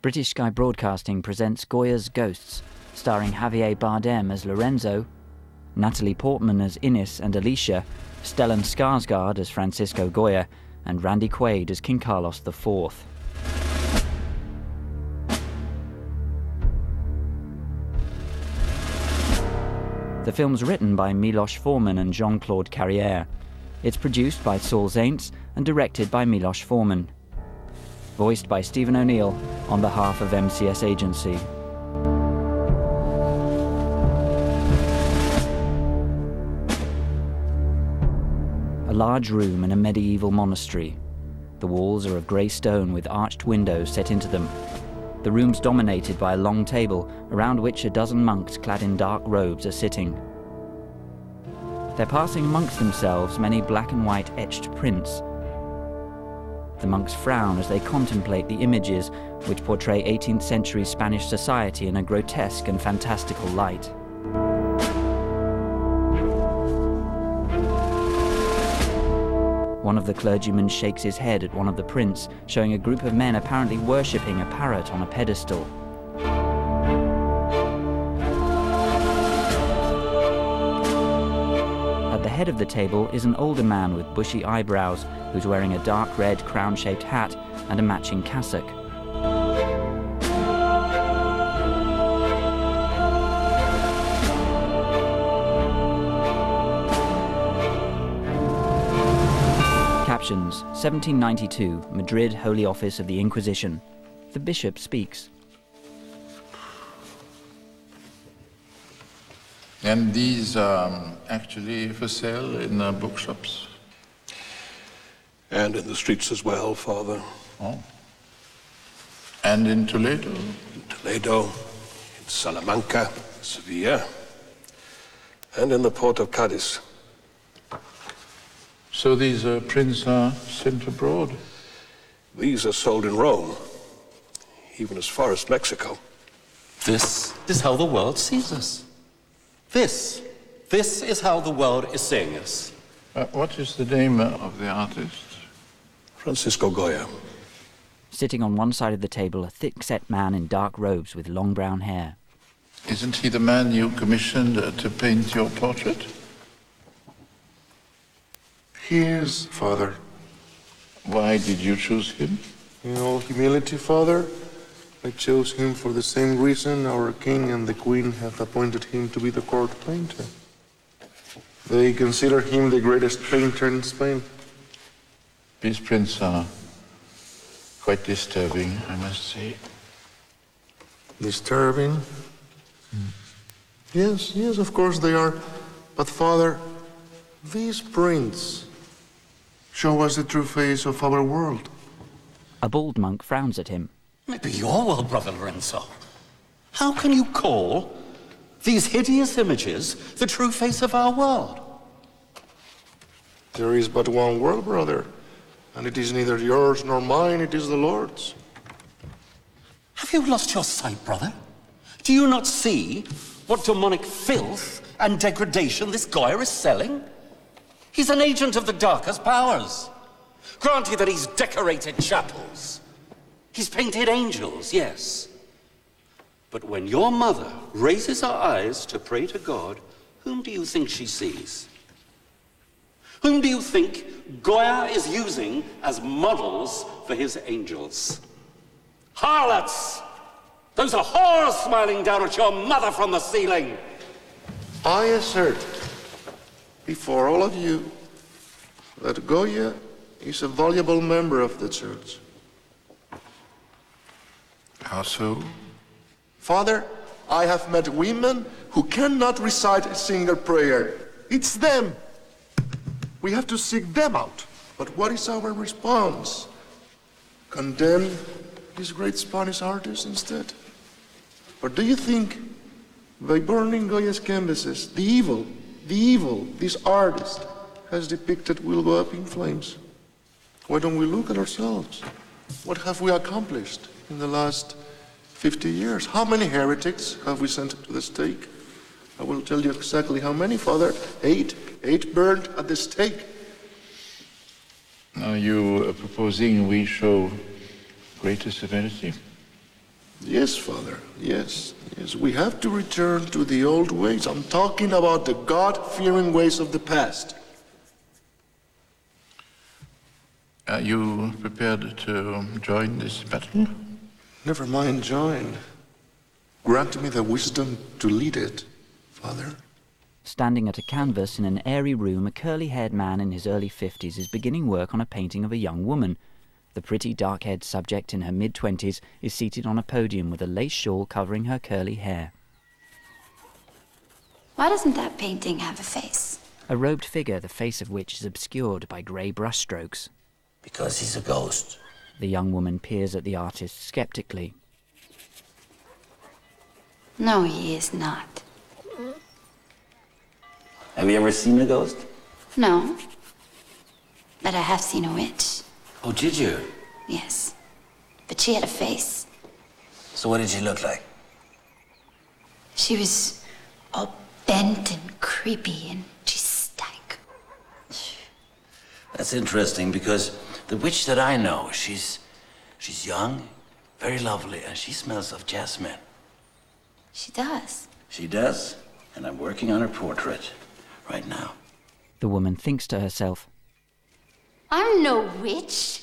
British Sky Broadcasting presents Goya's Ghosts, starring Javier Bardem as Lorenzo, Natalie Portman as Ines and Alicia, Stellan Skarsgård as Francisco Goya, and Randy Quaid as King Carlos IV. The film's written by Milos Forman and Jean-Claude Carrière. It's produced by Saul Zaentz and directed by Milos Forman. Voiced by Stephen O'Neill on behalf of MCS Agency. A large room in a medieval monastery. The walls are of grey stone with arched windows set into them. The room's dominated by a long table around which a dozen monks clad in dark robes are sitting. They're passing amongst themselves many black and white etched prints. The monks frown as they contemplate the images which portray 18th century Spanish society in a grotesque and fantastical light. One of the clergymen shakes his head at one of the prints, showing a group of men apparently worshipping a parrot on a pedestal. At the head of the table is an older man with bushy eyebrows, who's wearing a dark red crown-shaped hat and a matching cassock. Captions: 1792, Madrid, Holy Office of the Inquisition. The bishop speaks. And these are actually for sale in bookshops? And in the streets as well, Father. Oh. And in Toledo? In Toledo, in Salamanca, Sevilla, and in the port of Cadiz. So these prints are sent abroad? These are sold in Rome, even as far as Mexico. This is how the world sees us. This is how the world is seeing us. What is the name of the artist? Francisco Goya. Sitting on one side of the table, a thick-set man in dark robes with long brown hair. Isn't he the man you commissioned to paint your portrait? He is, Father. Why did you choose him? In all humility, Father, I chose him for the same reason our king and the queen have appointed him to be the court painter. They consider him the greatest painter in Spain. These prints are quite disturbing, I must say. Disturbing? Yes, of course they are. But, Father, these prints show us the true face of our world. A bald monk frowns at him. Maybe your world, Brother Lorenzo. How can you call these hideous images the true face of our world? There is but one world, brother, and it is neither yours nor mine, it is the Lord's. Have you lost your sight, brother? Do you not see what demonic filth and degradation this Goya is selling? He's an agent of the darkest powers. Granted that he's decorated chapels. He's painted angels, yes. But when your mother raises her eyes to pray to God, whom do you think she sees? Whom do you think Goya is using as models for his angels? Harlots! Those are whores smiling down at your mother from the ceiling! I assert before all of you that Goya is a valuable member of the church. How so? Father, I have met women who cannot recite a single prayer. It's them. We have to seek them out. But what is our response? Condemn this great Spanish artist instead? Or do you think by burning Goya's canvases, the evil this artist has depicted will go up in flames? Why don't we look at ourselves? What have we accomplished in the last 50 years? How many heretics have we sent to the stake? I will tell you exactly how many, Father. 8 burned at the stake. Are you proposing we show greater severity? Yes, Father, yes. Yes, we have to return to the old ways. I'm talking about the God-fearing ways of the past. Are you prepared to join this battle? Never mind join. Grant me the wisdom to lead it, Father. Standing at a canvas in an airy room, a curly-haired man in his early 50s is beginning work on a painting of a young woman. The pretty dark-haired subject in her mid-20s is seated on a podium with a lace shawl covering her curly hair. Why doesn't that painting have a face? A robed figure, the face of which is obscured by grey brushstrokes. Because he's a ghost. The young woman peers at the artist skeptically. No, he is not. Have you ever seen a ghost? No. But I have seen a witch. Oh, did you? Yes. But she had a face. So what did she look like? She was all bent and creepy, and she stank. That's interesting, because the witch that I know, she's young, very lovely, and she smells of jasmine. She does. She does, and I'm working on her portrait right now. The woman thinks to herself, I'm no witch.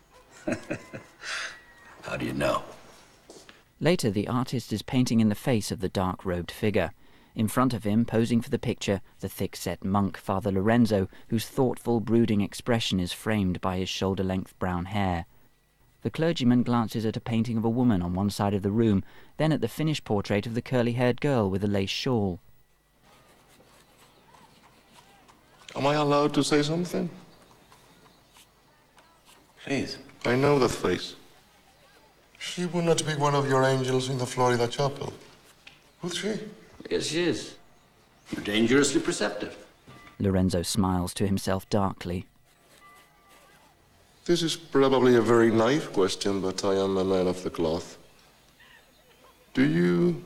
How do you know? Later, the artist is painting in the face of the dark-robed figure. In front of him, posing for the picture, the thick-set monk, Father Lorenzo, whose thoughtful, brooding expression is framed by his shoulder-length brown hair. The clergyman glances at a painting of a woman on one side of the room, then at the finished portrait of the curly-haired girl with a lace shawl. Am I allowed to say something? Please. I know that face. She would not be one of your angels in the Florida chapel, would she? Yes, she is. You're dangerously perceptive. Lorenzo smiles to himself darkly. This is probably a very naive question, but I am a man of the cloth. Do you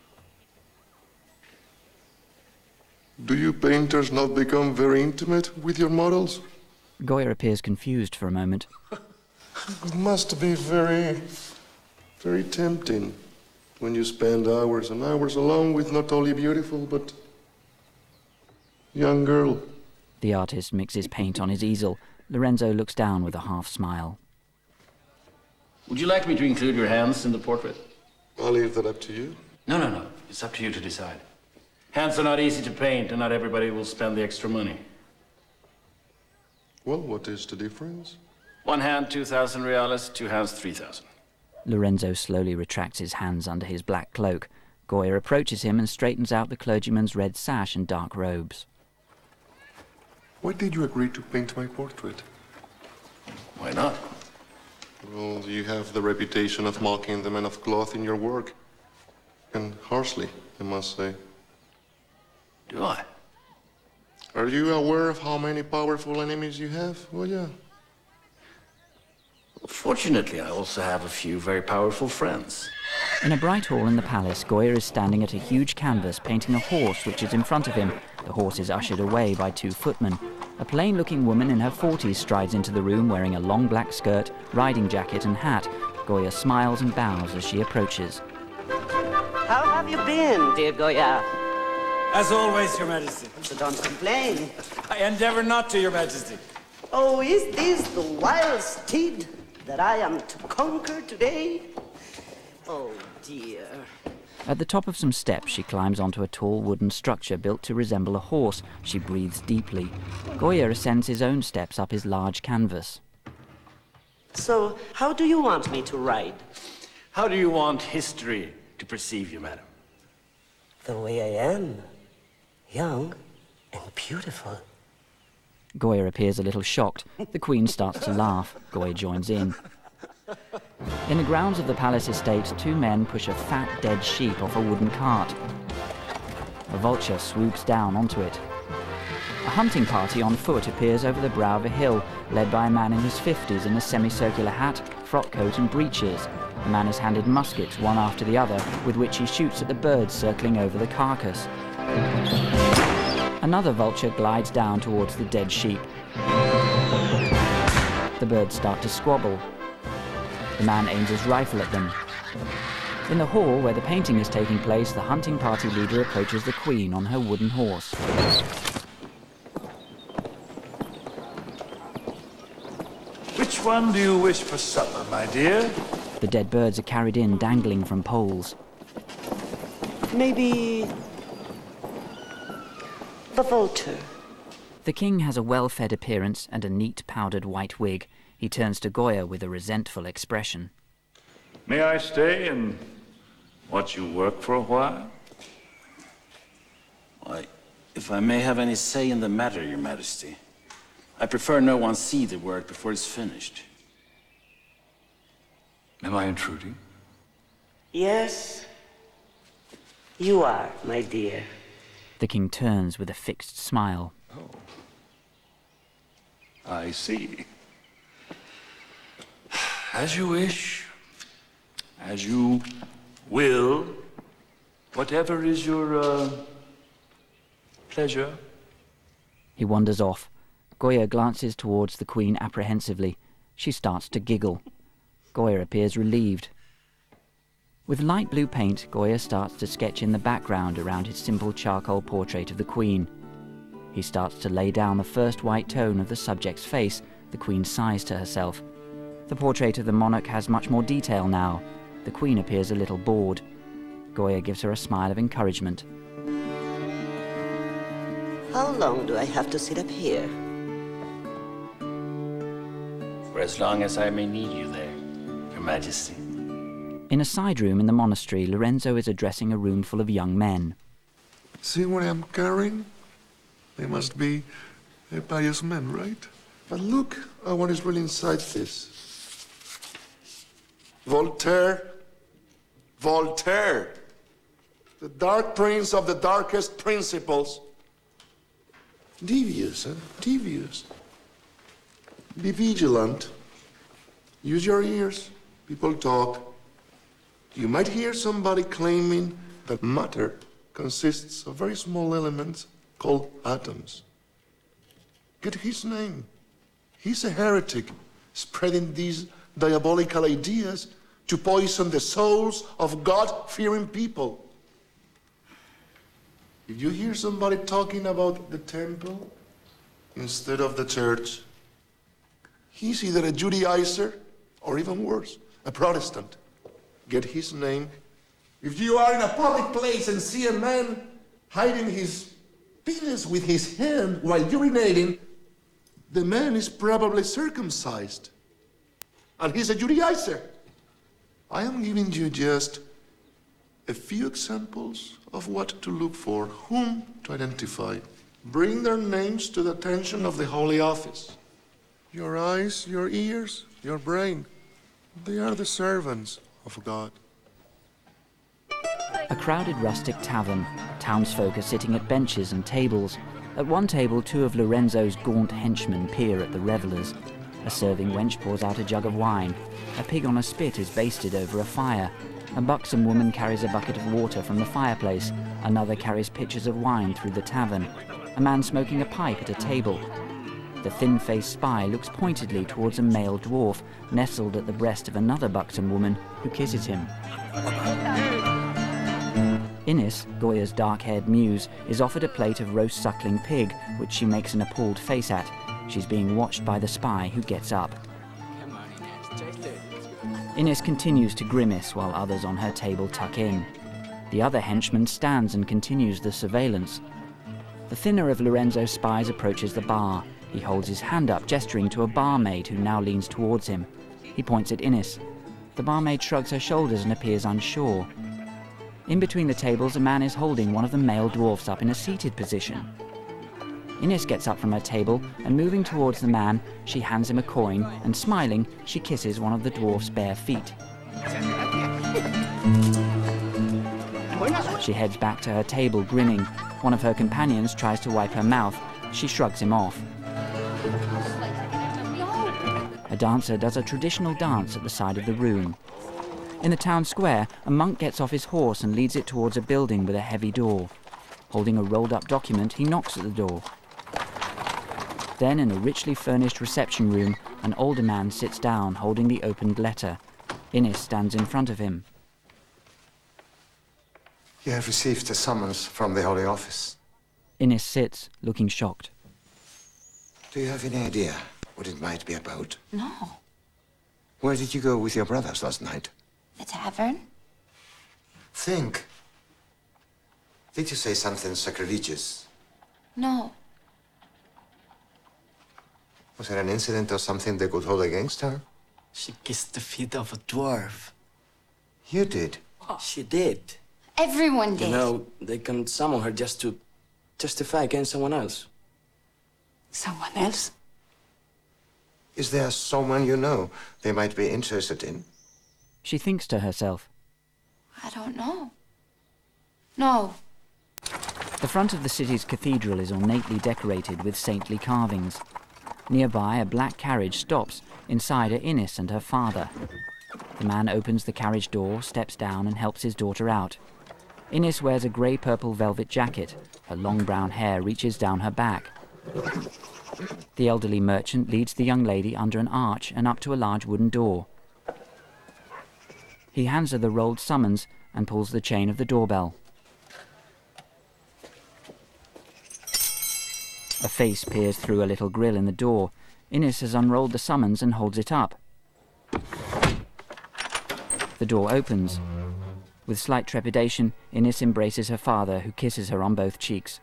painters not become very intimate with your models? Goya appears confused for a moment. It must be very, very tempting when you spend hours and hours alone with not only beautiful, but young girl. The artist mixes paint on his easel. Lorenzo looks down with a half-smile. Would you like me to include your hands in the portrait? I'll leave that up to you. No. It's up to you to decide. Hands are not easy to paint, and not everybody will spend the extra money. Well, what is the difference? One hand, 2,000 reales, two hands, 3,000. Lorenzo slowly retracts his hands under his black cloak. Goya approaches him and straightens out the clergyman's red sash and dark robes. Why did you agree to paint my portrait? Why not? Well, you have the reputation of mocking the men of cloth in your work. And harshly, I must say. Do I? Are you aware of how many powerful enemies you have, Goya? Fortunately, I also have a few very powerful friends. In a bright hall in the palace, Goya is standing at a huge canvas painting a horse which is in front of him. The horse is ushered away by two footmen. A plain-looking woman in her 40s strides into the room wearing a long black skirt, riding jacket and hat. Goya smiles and bows as she approaches. How have you been, dear Goya? As always, Your Majesty. So don't complain. I endeavor not to, Your Majesty. Oh, is this the wild steed that I am to conquer today? Oh, dear. At the top of some steps, she climbs onto a tall wooden structure built to resemble a horse. She breathes deeply. Goya ascends his own steps up his large canvas. So, how do you want me to ride? How do you want history to perceive you, madam? The way I am. Young and beautiful. Goya appears a little shocked. The Queen starts to laugh. Goya joins in. In the grounds of the palace estate, two men push a fat, dead sheep off a wooden cart. A vulture swoops down onto it. A hunting party on foot appears over the brow of a hill, led by a man in his 50s in a semicircular hat, frock coat and breeches. The man is handed muskets, one after the other, with which he shoots at the birds circling over the carcass. Another vulture glides down towards the dead sheep. The birds start to squabble. The man aims his rifle at them. In the hall where the painting is taking place, the hunting party leader approaches the Queen on her wooden horse. Which one do you wish for supper, my dear? The dead birds are carried in, dangling from poles. Maybe the vulture. The king has a well-fed appearance and a neat powdered white wig. He turns to Goya with a resentful expression. May I stay and watch you work for a while? Why, if I may have any say in the matter, Your Majesty, I prefer no one see the work before it's finished. Am I intruding? Yes, you are, my dear. The king turns with a fixed smile. Oh. I see. As you wish. As you will. Whatever is your, pleasure. He wanders off. Goya glances towards the Queen apprehensively. She starts to giggle. Goya appears relieved. With light blue paint, Goya starts to sketch in the background around his simple charcoal portrait of the Queen. He starts to lay down the first white tone of the subject's face. The Queen sighs to herself. The portrait of the monarch has much more detail now. The Queen appears a little bored. Goya gives her a smile of encouragement. How long do I have to sit up here? For as long as I may need you there, Your Majesty. In a side room in the monastery, Lorenzo is addressing a room full of young men. See what I'm carrying? They must be pious men, right? But look at what is really inside this. Voltaire. Voltaire. The dark prince of the darkest principles. Devious, huh? Devious. Be vigilant. Use your ears. People talk. You might hear somebody claiming that matter consists of very small elements called atoms. Get his name. He's a heretic, spreading these diabolical ideas to poison the souls of God-fearing people. If you hear somebody talking about the temple instead of the church, he's either a Judaizer or even worse, a Protestant. Get his name. If you are in a public place and see a man hiding his penis with his hand while urinating, the man is probably circumcised. And he's a Judaizer. I am giving you just a few examples of what to look for, whom to identify. Bring their names to the attention of the Holy Office. Your eyes, your ears, your brain, they are the servants of God. A crowded rustic tavern. Townsfolk are sitting at benches and tables. At one table, two of Lorenzo's gaunt henchmen peer at the revellers. A serving wench pours out a jug of wine. A pig on a spit is basted over a fire. A buxom woman carries a bucket of water from the fireplace. Another carries pitchers of wine through the tavern. A man smoking a pipe at a table. The thin-faced spy looks pointedly towards a male dwarf, nestled at the breast of another buxom woman, who kisses him. Innis, Goya's dark-haired muse, is offered a plate of roast suckling pig, which she makes an appalled face at. She's being watched by the spy, who gets up. Innis continues to grimace while others on her table tuck in. The other henchman stands and continues the surveillance. The thinner of Lorenzo's spies approaches the bar. He holds his hand up, gesturing to a barmaid who now leans towards him. He points at Innis. The barmaid shrugs her shoulders and appears unsure. In between the tables, a man is holding one of the male dwarfs up in a seated position. Innis gets up from her table, and moving towards the man, she hands him a coin, and smiling, she kisses one of the dwarf's bare feet. She heads back to her table, grinning. One of her companions tries to wipe her mouth. She shrugs him off. A dancer does a traditional dance at the side of the room. In the town square, a monk gets off his horse and leads it towards a building with a heavy door. Holding a rolled-up document, he knocks at the door. Then, in a richly furnished reception room, an older man sits down holding the opened letter. Innis stands in front of him. You have received a summons from the Holy Office. Innes sits, looking shocked. Do you have any idea what it might be about? No. Where did you go with your brothers last night? The tavern? Think. Did you say something sacrilegious? No. Was there an incident or something they could hold against her? She kissed the feet of a dwarf. You did? She did. Everyone did. You know, they can summon her just to testify against someone else. Someone else? Is there someone you know they might be interested in? She thinks to herself. I don't know. No. The front of the city's cathedral is ornately decorated with saintly carvings. Nearby, a black carriage stops. Inside are Innes and her father. The man opens the carriage door, steps down and helps his daughter out. Innes wears a grey-purple velvet jacket. Her long brown hair reaches down her back. The elderly merchant leads the young lady under an arch and up to a large wooden door. He hands her the rolled summons and pulls the chain of the doorbell. A face peers through a little grill in the door. Innes has unrolled the summons and holds it up. The door opens. With slight trepidation, Innes embraces her father, who kisses her on both cheeks.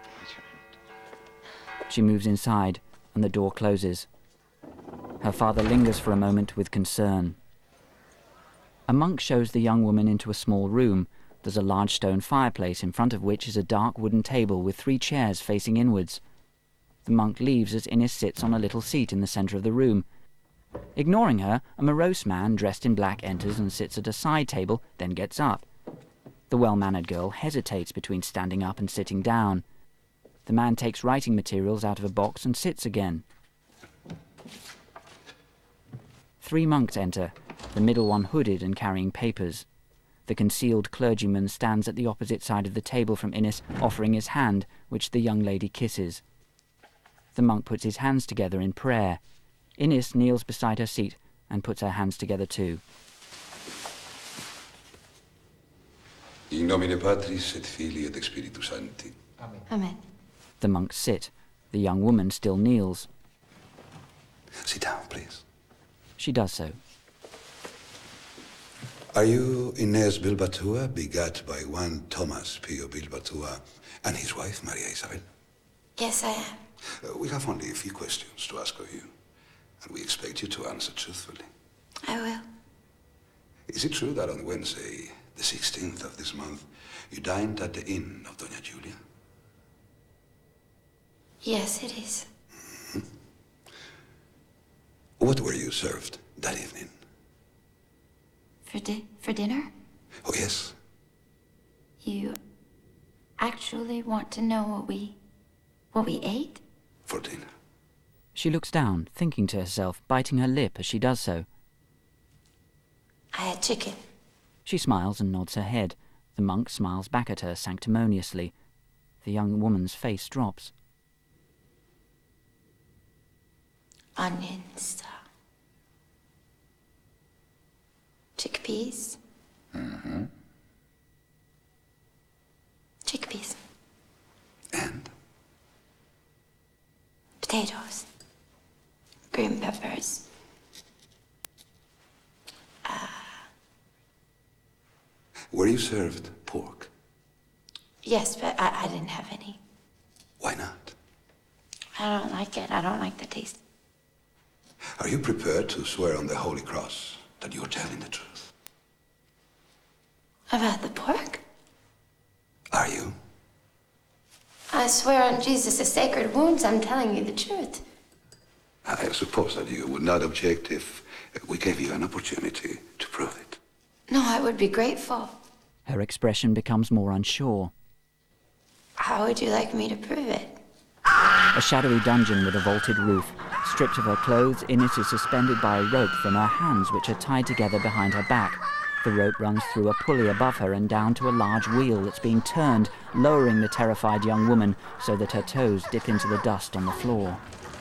She moves inside, and the door closes. Her father lingers for a moment with concern. A monk shows the young woman into a small room. There's a large stone fireplace, in front of which is a dark wooden table with 3 chairs facing inwards. The monk leaves as Innes sits on a little seat in the centre of the room. Ignoring her, a morose man dressed in black enters and sits at a side table, then gets up. The well-mannered girl hesitates between standing up and sitting down. The man takes writing materials out of a box and sits again. 3 monks enter, the middle one hooded and carrying papers. The concealed clergyman stands at the opposite side of the table from Innes, offering his hand, which the young lady kisses. The monk puts his hands together in prayer. Innes kneels beside her seat and puts her hands together too. In nomine Patris et Filii et Spiritus Sancti. Amen. Amen. The monks sit. The young woman still kneels. Sit down, please. She does so. Are you Inés Bilbatua, begat by one Thomas Pio Bilbatua and his wife, Maria Isabel? Yes, I am. We have only a few questions to ask of you, and we expect you to answer truthfully. I will. Is it true that on Wednesday, the 16th of this month, you dined at the inn of Doña Julia? Yes, it is. Mm-hmm. What were you served that evening? For dinner? Oh, yes. You actually want to know what we ate? For dinner. She looks down, thinking to herself, biting her lip as she does so. I had chicken. She smiles and nods her head. The monk smiles back at her sanctimoniously. The young woman's face drops. Onions. Chickpeas. Mm-hmm. Chickpeas. And? Potatoes. Green peppers. Were you served pork? Yes, but I didn't have any. Why not? I don't like it. I don't like the taste. Are you prepared to swear on the Holy Cross that you're telling the truth? About the pork? Are you? I swear on Jesus' sacred wounds, I'm telling you the truth. I suppose that you would not object if we gave you an opportunity to prove it. No, I would be grateful. Her expression becomes more unsure. How would you like me to prove it? A shadowy dungeon with a vaulted roof. Stripped of her clothes, Innes is suspended by a rope from her hands, which are tied together behind her back. The rope runs through a pulley above her and down to a large wheel that's being turned, lowering the terrified young woman so that her toes dip into the dust on the floor.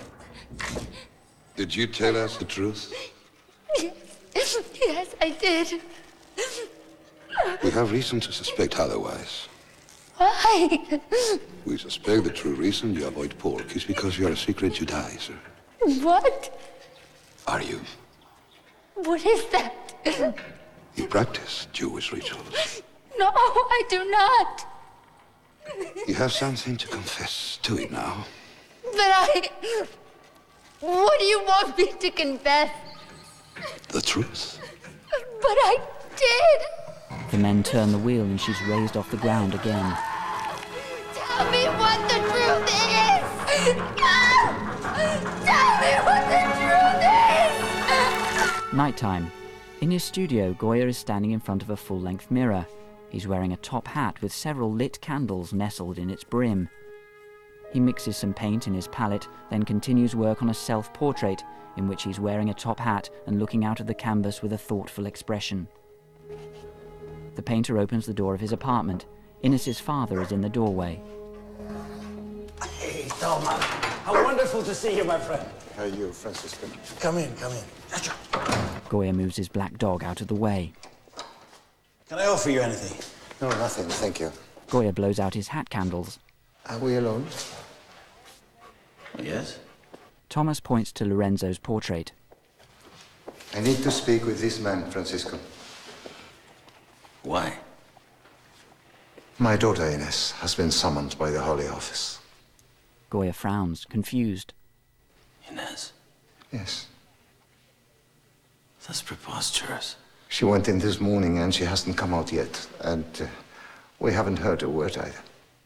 Did you tell us the truth? Yes, I did. We have reason to suspect otherwise. Why? We suspect the true reason you avoid pork is because you are a secret Judaizer. What? Are you? What is that? You practice Jewish rituals. No, I do not. You have something to confess to it now. But what do you want me to confess? The truth. But I did. The men turn the wheel and she's raised off the ground again. Tell me what the truth is! Tell me what the truth is! Nighttime. In his studio, Goya is standing in front of a full-length mirror. He's wearing a top hat with several lit candles nestled in its brim. He mixes some paint in his palette, then continues work on a self-portrait in which he's wearing a top hat and looking out of the canvas with a thoughtful expression. The painter opens the door of his apartment. Ines' father is in the doorway. Hey, Thomas. How wonderful to see you, my friend. How are you, Francisco? Come in, come in. Goya moves his black dog out of the way. Can I offer you anything? No, nothing, thank you. Goya blows out his hat candles. Are we alone? Oh, yes. Thomas points to Lorenzo's portrait. I need to speak with this man, Francisco. Why? My daughter Ines has been summoned by the Holy Office. Goya frowns, confused. Ines? Yes. That's preposterous. She went in this morning and she hasn't come out yet. And we haven't heard a word either.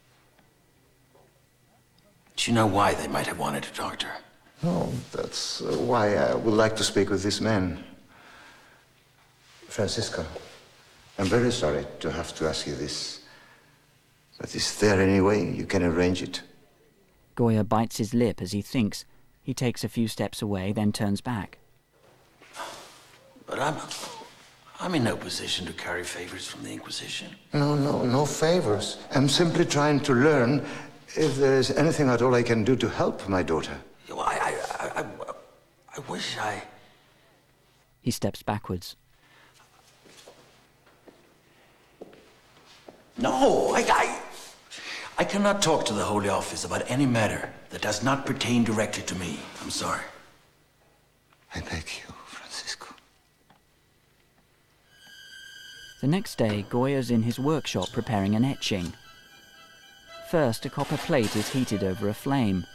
Do you know why they might have wanted to talk to her? No, that's why I would like to speak with this man. Francisco, I'm very sorry to have to ask you this. But is there any way you can arrange it? Goya bites his lip as he thinks. He takes a few steps away, then turns back. But I'm in no position to carry favors from the Inquisition. No favors. I'm simply trying to learn if there is anything at all I can do to help my daughter. Well, I wish I... He steps backwards. No, I cannot talk to the Holy Office about any matter that does not pertain directly to me. I'm sorry. I beg you, Francisco. The next day, Goya's in his workshop preparing an etching. First, a copper plate is heated over a flame.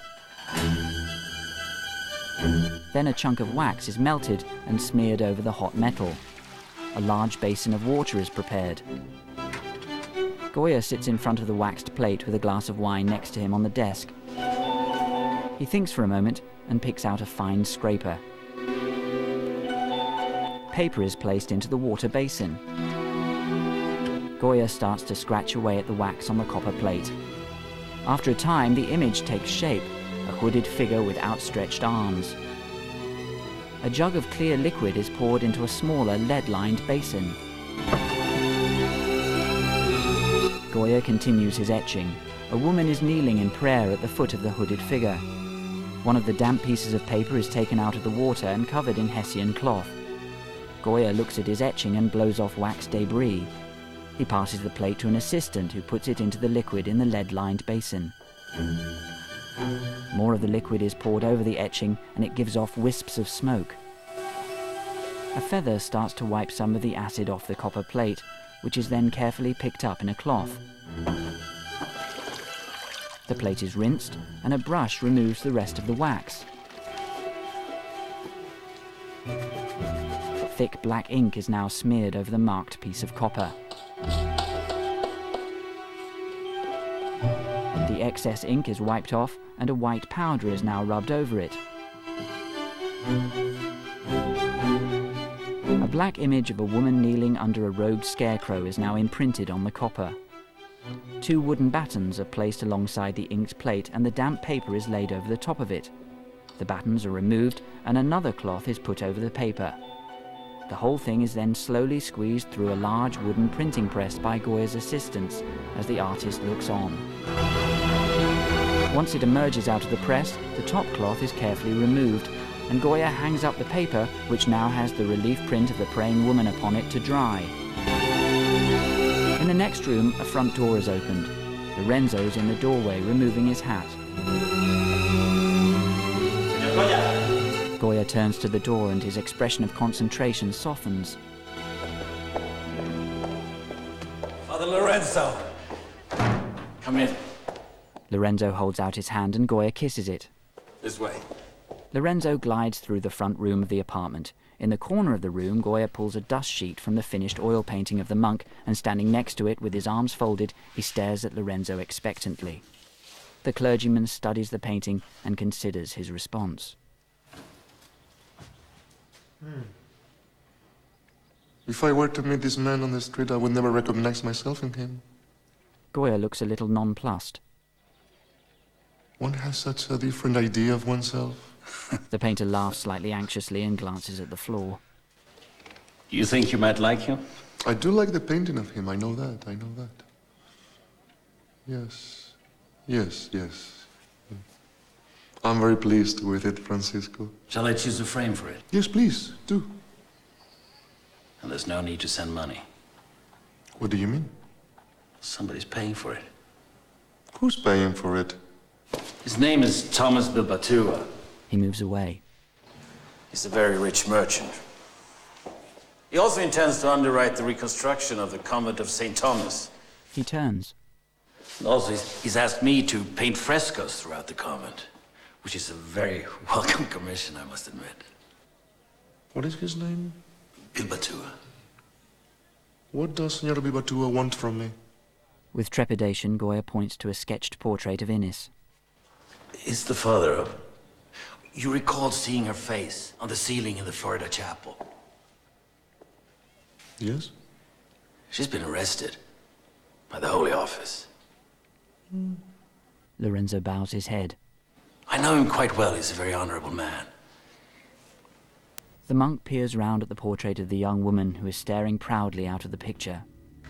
Then a chunk of wax is melted and smeared over the hot metal. A large basin of water is prepared. Goya sits in front of the waxed plate with a glass of wine next to him on the desk. He thinks for a moment and picks out a fine scraper. Paper is placed into the water basin. Goya starts to scratch away at the wax on the copper plate. After a time, the image takes shape, a hooded figure with outstretched arms. A jug of clear liquid is poured into a smaller, lead-lined basin. Goya continues his etching. A woman is kneeling in prayer at the foot of the hooded figure. One of the damp pieces of paper is taken out of the water and covered in Hessian cloth. Goya looks at his etching and blows off wax debris. He passes the plate to an assistant who puts it into the liquid in the lead-lined basin. More of the liquid is poured over the etching and it gives off wisps of smoke. A feather starts to wipe some of the acid off the copper plate, which is then carefully picked up in a cloth. The plate is rinsed and a brush removes the rest of the wax. Thick black ink is now smeared over the marked piece of copper. The excess ink is wiped off and a white powder is now rubbed over it. A black image of a woman kneeling under a robed scarecrow is now imprinted on the copper. 2 wooden batons are placed alongside the inked plate and the damp paper is laid over the top of it. The batons are removed and another cloth is put over the paper. The whole thing is then slowly squeezed through a large wooden printing press by Goya's assistants as the artist looks on. Once it emerges out of the press, the top cloth is carefully removed, and Goya hangs up the paper, which now has the relief print of the praying woman upon it, to dry. In the next room, a front door is opened. Lorenzo's in the doorway, removing his hat. Goya turns to the door and his expression of concentration softens. Father Lorenzo! Come in. Lorenzo holds out his hand and Goya kisses it. This way. Lorenzo glides through the front room of the apartment. In the corner of the room, Goya pulls a dust sheet from the finished oil painting of the monk, and standing next to it with his arms folded, he stares at Lorenzo expectantly. The clergyman studies the painting and considers his response. If I were to meet this man on the street, I would never recognize myself in him. Goya looks a little nonplussed. One has such a different idea of oneself. The painter laughs slightly anxiously and glances at the floor. You think you might like him? I do like the painting of him, I know that. Yes. I'm very pleased with it, Francisco. Shall I choose a frame for it? Yes, please, do. And there's no need to send money. What do you mean? Somebody's paying for it. Who's paying for it? His name is Thomas Bilbatua. He moves away. He's a very rich merchant. He also intends to underwrite the reconstruction of the convent of St. Thomas. He turns. And also, he's asked me to paint frescoes throughout the convent, which is a very welcome commission, I must admit. What is his name? Bilbatua. What does Senor Bilbatua want from me? With trepidation, Goya points to a sketched portrait of Ines. It's the father of... You recalled seeing her face on the ceiling in the Florida chapel. Yes? She's been arrested by the Holy Office. Lorenzo bows his head. I know him quite well. He's a very honorable man. The monk peers round at the portrait of the young woman who is staring proudly out of the picture.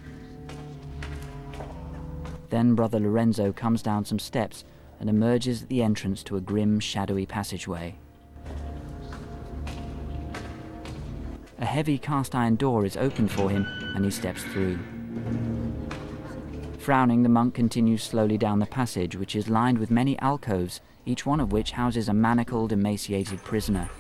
Then Brother Lorenzo comes down some steps and emerges at the entrance to a grim, shadowy passageway. A heavy cast-iron door is opened for him, and he steps through. Frowning, the monk continues slowly down the passage, which is lined with many alcoves, each one of which houses a manacled, emaciated prisoner.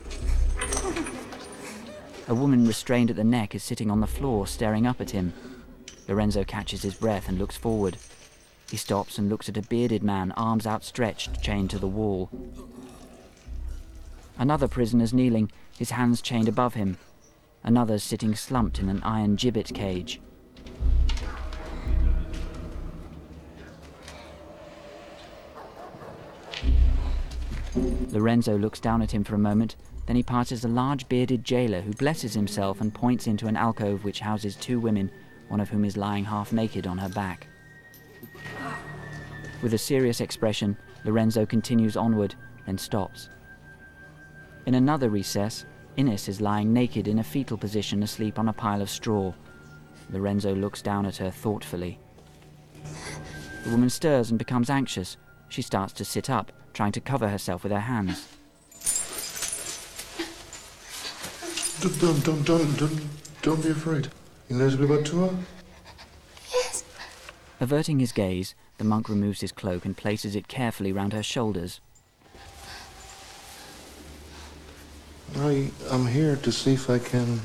A woman restrained at the neck is sitting on the floor, staring up at him. Lorenzo catches his breath and looks forward. He stops and looks at a bearded man, arms outstretched, chained to the wall. Another prisoner's kneeling, his hands chained above him. Another's sitting slumped in an iron gibbet cage. Lorenzo looks down at him for a moment, then he passes a large bearded jailer who blesses himself and points into an alcove which houses two women, one of whom is lying half naked on her back. With a serious expression, Lorenzo continues onward, then stops. In another recess, Ines is lying naked in a fetal position asleep on a pile of straw. Lorenzo looks down at her thoughtfully. The woman stirs and becomes anxious. She starts to sit up, trying to cover herself with her hands. Don't be afraid. Ines Bilbatua? Yes. Averting his gaze, the monk removes his cloak and places it carefully round her shoulders. I am here to see if I can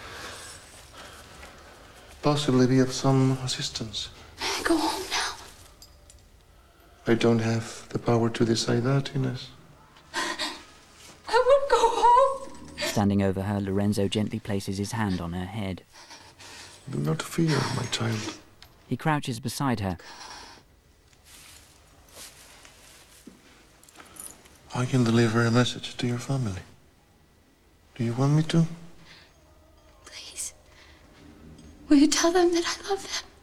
possibly be of some assistance. Go home now. I don't have the power to decide that, Ines. I would go home. Standing over her, Lorenzo gently places his hand on her head. Do not fear, my child. He crouches beside her. I can deliver a message to your family. Do you want me to? Please. Will you tell them that I love them?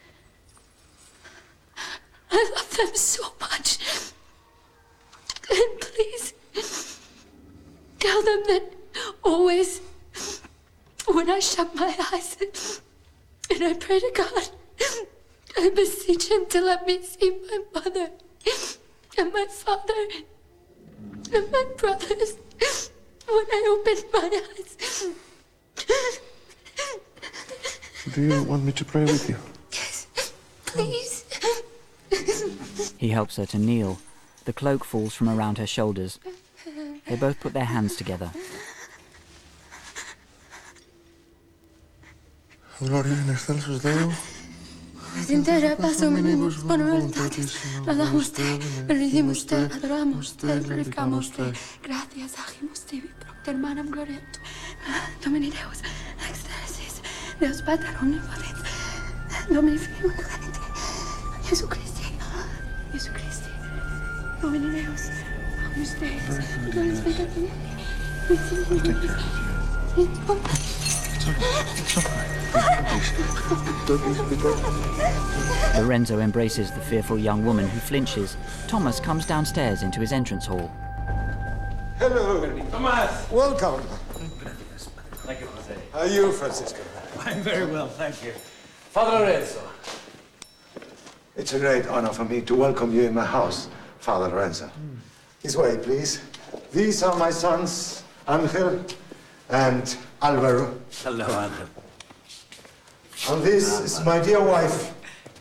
I love them so much. And please, tell them that always, when I shut my eyes and I pray to God, I beseech Him to let me see my mother and my father and my brothers when I open my eyes. Do you want me to pray with you? Yes, please. He helps her to kneel. The cloak falls from around her shoulders. They both put their hands together. Gloria in excelsis Deo. Sin te paso venimos por verdades. Adoramos te, bendecimos te, adoramos te, glorificamos te. Gracias, agimos te, procter manam gloria tu. Domini Deus, excelsis, Deus Pater omnipotens, Domini Filium Trinity, Jesu Christi, Jesu Christi, Domini Deus, agnus Deus, Dominus Vitae, Lorenzo embraces the fearful young woman who flinches. Thomas comes downstairs into his entrance hall. Hello. Thomas! Welcome. Thank you, Jose. How are you, Francisco? I'm very well, thank you. Father Lorenzo. It's a great honor for me to welcome you in my house, Father Lorenzo. This way, please. These are my sons, Angel and Alvaro. Hello, Angel. And this is my dear wife,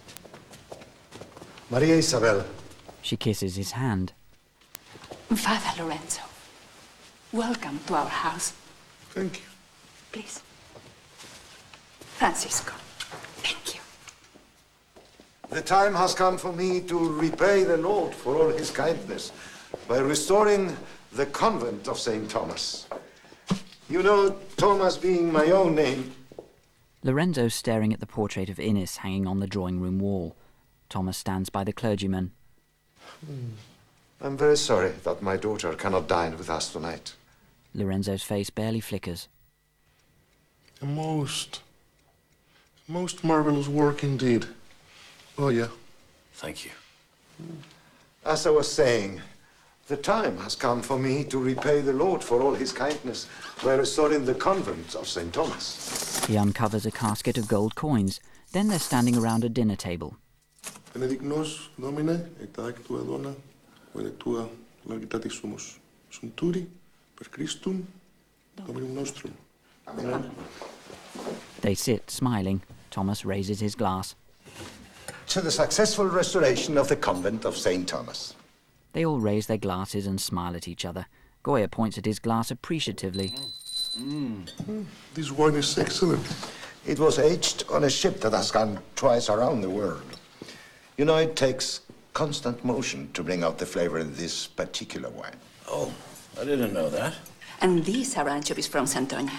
Maria Isabel. She kisses his hand. Father Lorenzo, welcome to our house. Thank you. Please. Francisco, thank you. The time has come for me to repay the Lord for all his kindness by restoring the convent of St. Thomas. You know, Thomas being my own name. Lorenzo's staring at the portrait of Innis hanging on the drawing-room wall. Thomas stands by the clergyman. I'm very sorry that my daughter cannot dine with us tonight. Lorenzo's face barely flickers. A most marvelous work indeed. Oh, yeah. Thank you. As I was saying, the time has come for me to repay the Lord for all his kindness by restoring the convent of St. Thomas. He uncovers a casket of gold coins. Then they're standing around a dinner table. Benedict nos, Domine, et ac tua dona, vede tua largitatis sumus. Sunturi, per Christum, Dominum nostrum. Amen. They sit, smiling. Thomas raises his glass. To the successful restoration of the convent of St. Thomas. They all raise their glasses and smile at each other. Goya points at his glass appreciatively. This wine is excellent. It was aged on a ship that has gone twice around the world. You know, it takes constant motion to bring out the flavor in this particular wine. Oh, I didn't know that. And these are anchovies from Santoña.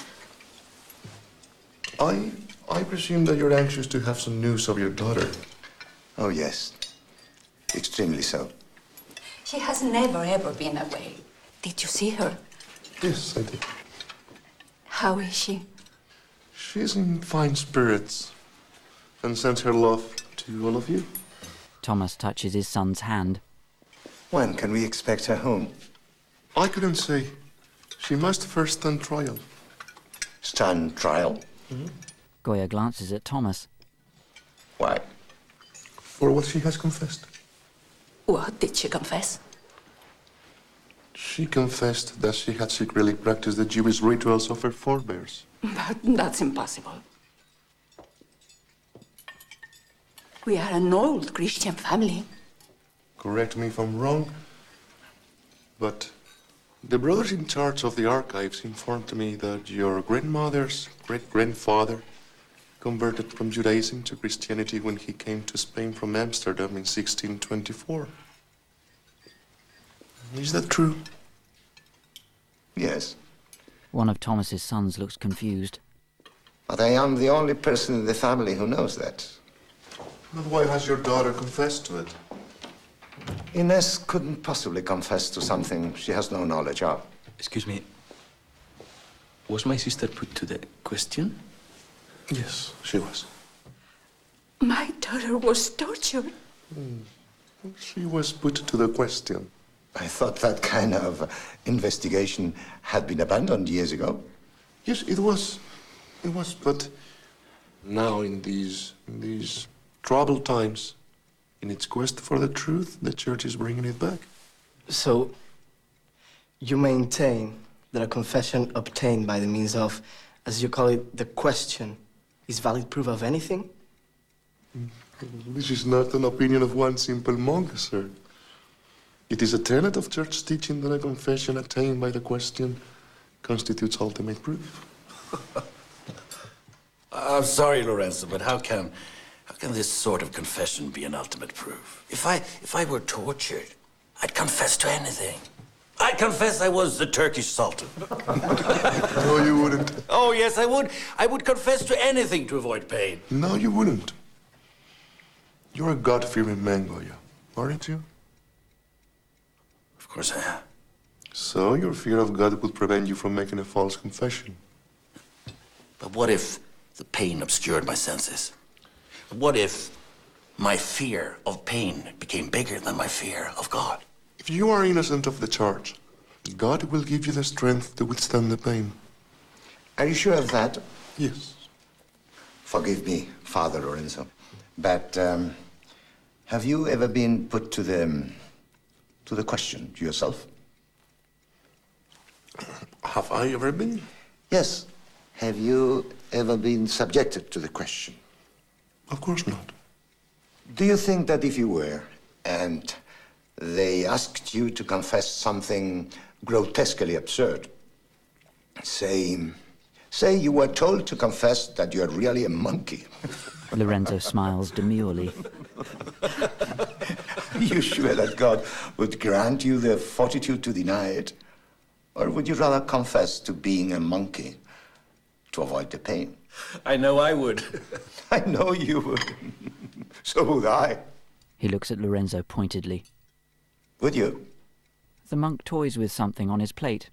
I presume that you're anxious to have some news of your daughter. Oh, yes. Extremely so. She has never, ever been away. Did you see her? Yes, I did. How is she? She's in fine spirits and sends her love to all of you. Thomas touches his son's hand. When can we expect her home? I couldn't say. She must first stand trial. Stand trial? Goya glances at Thomas. Why? For what she has confessed. What did she confess? She confessed that she had secretly practiced the Jewish rituals of her forebears. But that's impossible. We are an old Christian family. Correct me if I'm wrong, but the brothers in charge of the archives informed me that your grandmother's great-grandfather converted from Judaism to Christianity when he came to Spain from Amsterdam in 1624. Is that true? Yes. One of Thomas's sons looks confused. But I am the only person in the family who knows that. But why has your daughter confessed to it? Ines couldn't possibly confess to something she has no knowledge of. Excuse me. Was my sister put to the question? Yes, she was. My daughter was tortured. She was put to the question. I thought that kind of investigation had been abandoned years ago. Yes, it was. It was, but now in these troubled times, in its quest for the truth, the Church is bringing it back. So, you maintain that a confession obtained by the means of, as you call it, the question, is valid proof of anything? This is not an opinion of one simple monk, sir. It is a tenet of church teaching that a confession attained by the question constitutes ultimate proof. I'm sorry, Lorenzo, but how can this sort of confession be an ultimate proof? If I were tortured, I'd confess to anything. I'd confess I was the Turkish Sultan. No, you wouldn't. Oh, yes, I would. I would confess to anything to avoid pain. No, you wouldn't. You're a God-fearing man, Goya, aren't you? Of course I am. So your fear of God would prevent you from making a false confession. But what if the pain obscured my senses? What if my fear of pain became bigger than my fear of God? If you are innocent of the charge, God will give you the strength to withstand the pain. Are you sure of that? Yes. Forgive me, Father Lorenzo, but have you ever been put to the question yourself? Have I ever been? Yes. Have you ever been subjected to the question? Of course not. Do you think that if you were, and they asked you to confess something grotesquely absurd, say you were told to confess that you are really a monkey? Lorenzo smiles demurely. Are you sure that God would grant you the fortitude to deny it? Or would you rather confess to being a monkey to avoid the pain? I know I would. I know you would. So would I. He looks at Lorenzo pointedly. Would you? The monk toys with something on his plate.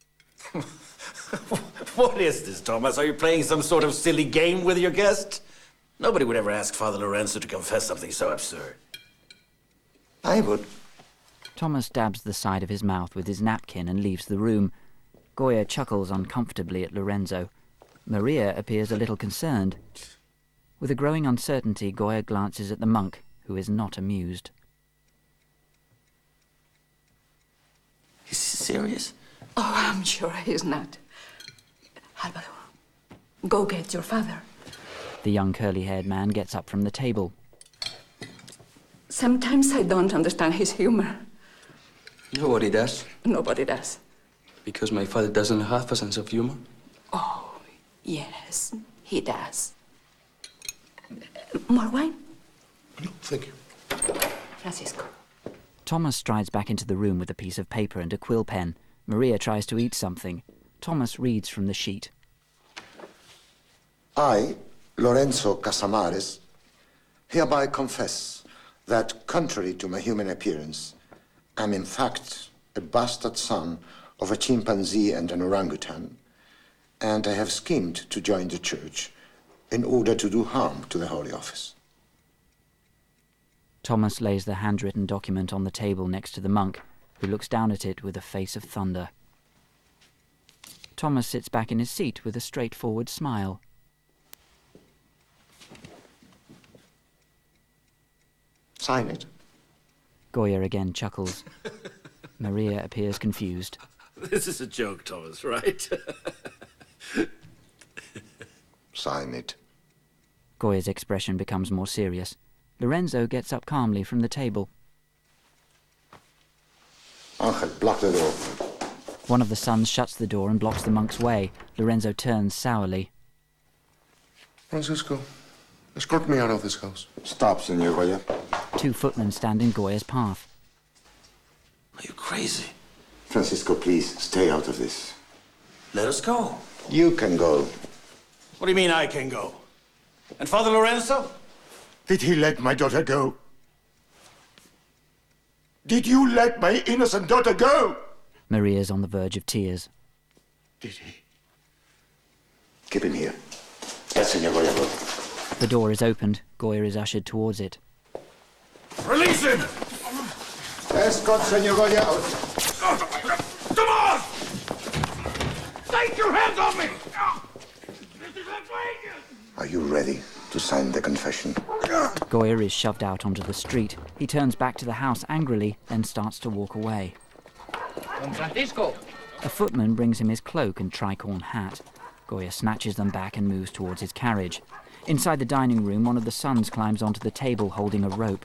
What is this, Thomas? Are you playing some sort of silly game with your guest? Nobody would ever ask Father Lorenzo to confess something so absurd. I would. Thomas dabs the side of his mouth with his napkin and leaves the room. Goya chuckles uncomfortably at Lorenzo. Maria appears a little concerned. With a growing uncertainty, Goya glances at the monk, who is not amused. Is he serious? Oh, I'm sure he's not. Alvaro, go get your father. The young curly-haired man gets up from the table. Sometimes I don't understand his humor. Nobody does. Nobody does. Because my father doesn't have a sense of humor? Oh, yes, he does. More wine? No, thank you. Francisco. Thomas strides back into the room with a piece of paper and a quill pen. Maria tries to eat something. Thomas reads from the sheet. I, Lorenzo Casamares, hereby confess that, contrary to my human appearance, I'm in fact a bastard son of a chimpanzee and an orangutan, and I have schemed to join the church in order to do harm to the Holy Office. Thomas lays the handwritten document on the table next to the monk, who looks down at it with a face of thunder. Thomas sits back in his seat with a straightforward smile. Sign it. Goya again chuckles. Maria appears confused. This is a joke, Thomas, right? Sign it. Goya's expression becomes more serious. Lorenzo gets up calmly from the table. Angel, block the door. One of the sons shuts the door and blocks the monk's way. Lorenzo turns sourly. Francisco, escort me out of this house. Stop, Senor Goya. 2 footmen stand in Goya's path. Are you crazy? Francisco, please, stay out of this. Let us go. You can go. What do you mean I can go? And Father Lorenzo? Did he let my daughter go? Did you let my innocent daughter go? Maria's on the verge of tears. Did he? Keep him here. Yes, Senor Goya, go. The door is opened. Goya is ushered towards it. Release him! Escort Senor Goya out. Come on! Take your hands off me! This is outrageous! Are you ready to sign the confession? Goya is shoved out onto the street. He turns back to the house angrily, then starts to walk away. Don Francisco! A footman brings him his cloak and tricorn hat. Goya snatches them back and moves towards his carriage. Inside the dining room, one of the sons climbs onto the table holding a rope.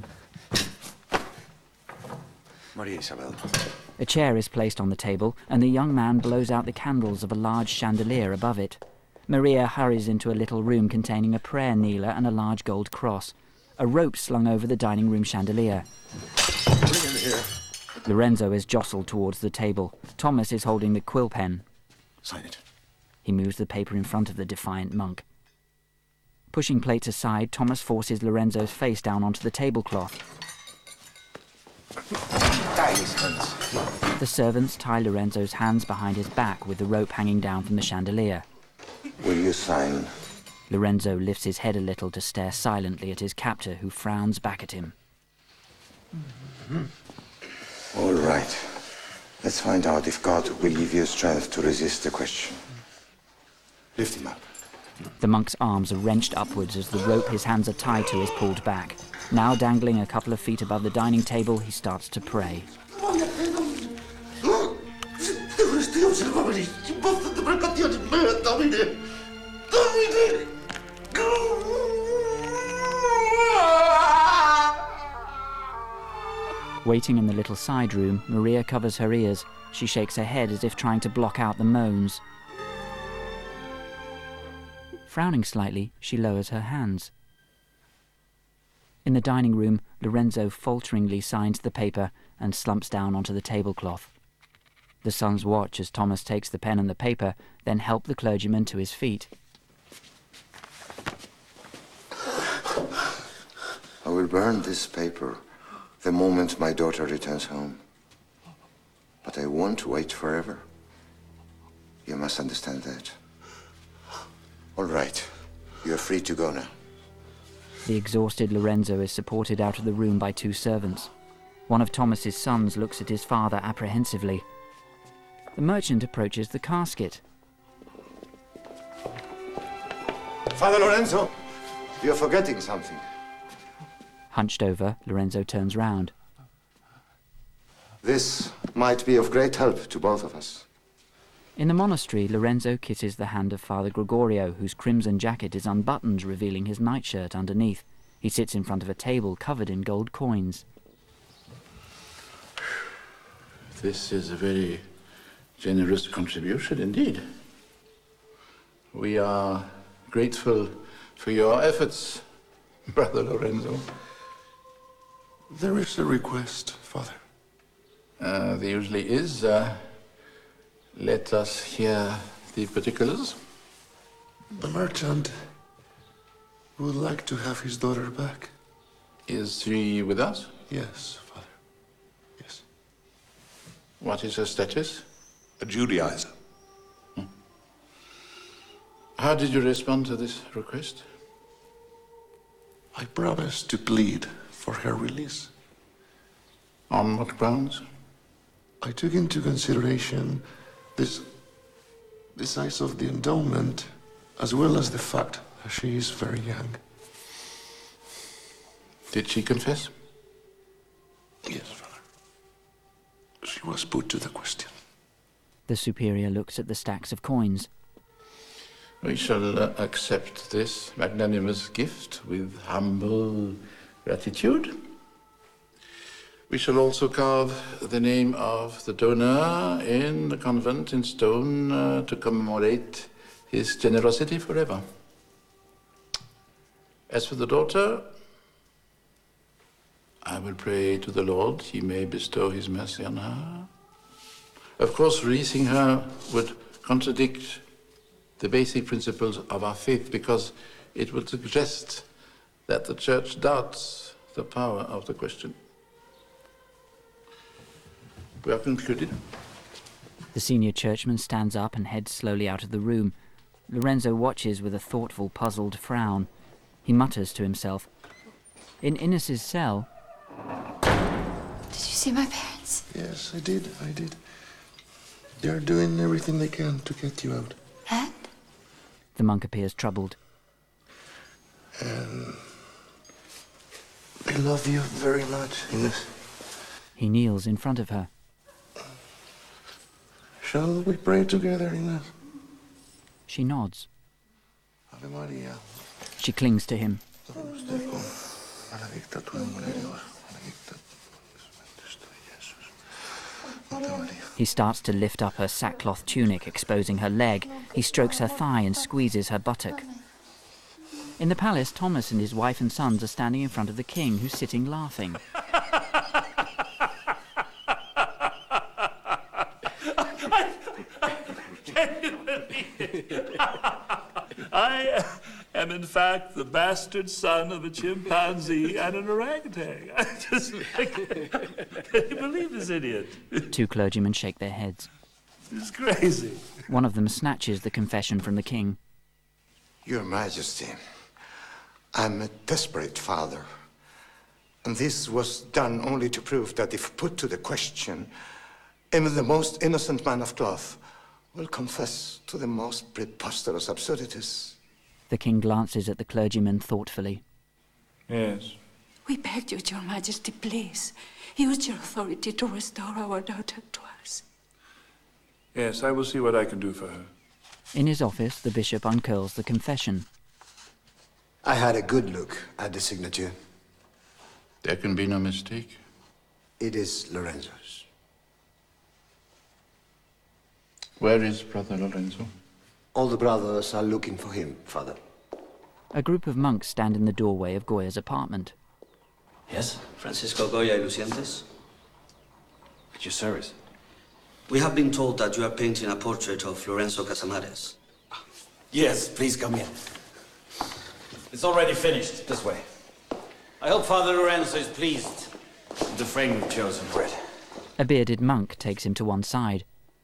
Maria Isabel. A chair is placed on the table, and the young man blows out the candles of a large chandelier above it. Maria hurries into a little room containing a prayer kneeler and a large gold cross. A rope slung over the dining room chandelier. Bring him here. Lorenzo is jostled towards the table. Thomas is holding the quill pen. Sign it. He moves the paper in front of the defiant monk. Pushing plates aside, Thomas forces Lorenzo's face down onto the tablecloth. Tie his hands. The servants tie Lorenzo's hands behind his back with the rope hanging down from the chandelier. Will you sign? Lorenzo lifts his head a little to stare silently at his captor, who frowns back at him. All right. Let's find out if God will give you strength to resist the question. Lift him up. The monk's arms are wrenched upwards as the rope his hands are tied to is pulled back. Now dangling a couple of feet above the dining table, he starts to pray. Waiting in the little side room, Maria covers her ears. She shakes her head as if trying to block out the moans. Frowning slightly, she lowers her hands. In the dining room, Lorenzo falteringly signs the paper and slumps down onto the tablecloth. The sons watch as Thomas takes the pen and the paper, then help the clergyman to his feet. I will burn this paper the moment my daughter returns home. But I won't wait forever. You must understand that. All right. You're free to go now. The exhausted Lorenzo is supported out of the room by two servants. One of Thomas's sons looks at his father apprehensively. The merchant approaches the casket. Father Lorenzo, you're forgetting something. Hunched over, Lorenzo turns round. This might be of great help to both of us. In the monastery, Lorenzo kisses the hand of Father Gregorio, whose crimson jacket is unbuttoned, revealing his nightshirt underneath. He sits in front of a table covered in gold coins. This is a very generous contribution indeed. We are grateful for your efforts, Brother Lorenzo. There is a request, Father. There usually is. Let us hear the particulars. The merchant would like to have his daughter back. Is she with us? Yes, Father. Yes. What is her status? A Judaizer. How did you respond to this request? I promised to plead for her release. On what grounds? I took into consideration the size of the endowment, as well as the fact that she is very young. Did she confess? Yes, Father. She was put to the question. The superior looks at the stacks of coins. We shall accept this magnanimous gift with humble gratitude. We shall also carve the name of the donor in the convent in stone to commemorate his generosity forever. As for the daughter, I will pray to the Lord he may bestow his mercy on her. Of course, releasing her would contradict the basic principles of our faith, because it would suggest that the Church doubts the power of the question. We are concluded. The senior churchman stands up and heads slowly out of the room. Lorenzo watches with a thoughtful, puzzled frown. He mutters to himself. In Innes's cell... Did you see my parents? Yes, I did. They're doing everything they can to get you out. And? The monk appears troubled. And they love you very much, Ines. He kneels in front of her. Shall we pray together, Ines? She nods. Ave Maria, She clings to him. He starts to lift up her sackcloth tunic, exposing her leg. He strokes her thigh and squeezes her buttock. In the palace, Thomas and his wife and sons are standing in front of the king, who's sitting laughing. I am, in fact, the bastard son of a chimpanzee and an orangutan. Can you believe this idiot? Two clergymen shake their heads. He's crazy. One of them snatches the confession from the king. Your Majesty, I'm a desperate father. And this was done only to prove that if put to the question, even the most innocent man of cloth will confess to the most preposterous absurdities. The king glances at the clergyman thoughtfully. Yes. We beg you, Your Majesty, please. Use your authority to restore our daughter to us. Yes, I will see what I can do for her. In his office, the bishop uncurls the confession. I had a good look at the signature. There can be no mistake. It is Lorenzo's. Where is Brother Lorenzo? All the brothers are looking for him, Father. A group of monks stand in the doorway of Goya's apartment. Yes, Francisco Goya y Lucientes? At your service. We have been told that you are painting a portrait of Lorenzo Casamares. Yes, please come in. It's already finished. This way. I hope Father Lorenzo is pleased with the frame you've chosen for it. A bearded monk takes him to one side.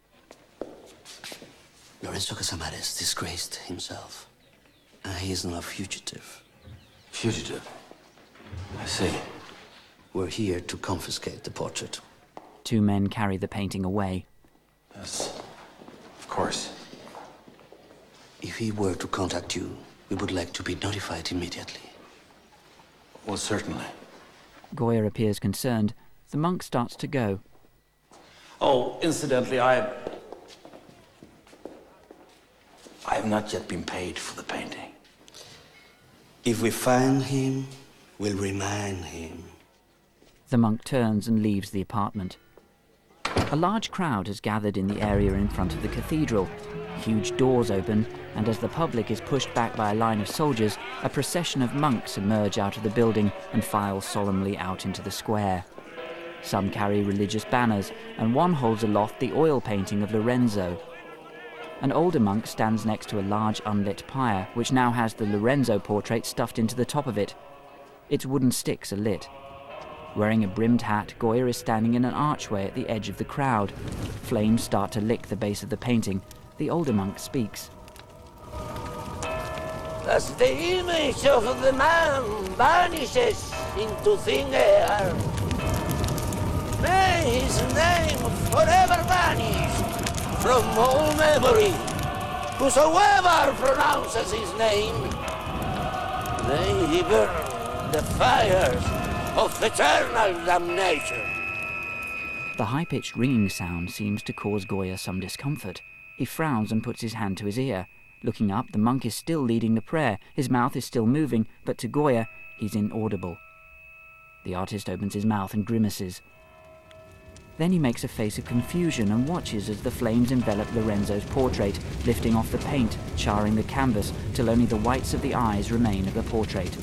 Lorenzo Casamares disgraced himself, and he is now a fugitive. Fugitive? I see. We're here to confiscate the portrait. Two men carry the painting away. Yes, of course. If he were to contact you, we would like to be notified immediately. Well, certainly. Goya appears concerned. The monk starts to go. Oh, incidentally, I have not yet been paid for the painting. If we find him, we'll remind him. The monk turns and leaves the apartment. A large crowd has gathered in the area in front of the cathedral. Huge doors open, and as the public is pushed back by a line of soldiers, a procession of monks emerge out of the building and file solemnly out into the square. Some carry religious banners, and one holds aloft the oil painting of Lorenzo. An older monk stands next to a large unlit pyre, which now has the Lorenzo portrait stuffed into the top of it. Its wooden sticks are lit. Wearing a brimmed hat, Goya is standing in an archway at the edge of the crowd. Flames start to lick the base of the painting. The older monk speaks. As the image of the man vanishes into thin air, may his name forever vanish from all memory. Whosoever pronounces his name, may he burn the fires of eternal damnation. The high-pitched ringing sound seems to cause Goya some discomfort. He frowns and puts his hand to his ear. Looking up, the monk is still leading the prayer. His mouth is still moving, but to Goya, he's inaudible. The artist opens his mouth and grimaces. Then he makes a face of confusion and watches as the flames envelop Lorenzo's portrait, lifting off the paint, charring the canvas, till only the whites of the eyes remain of the portrait.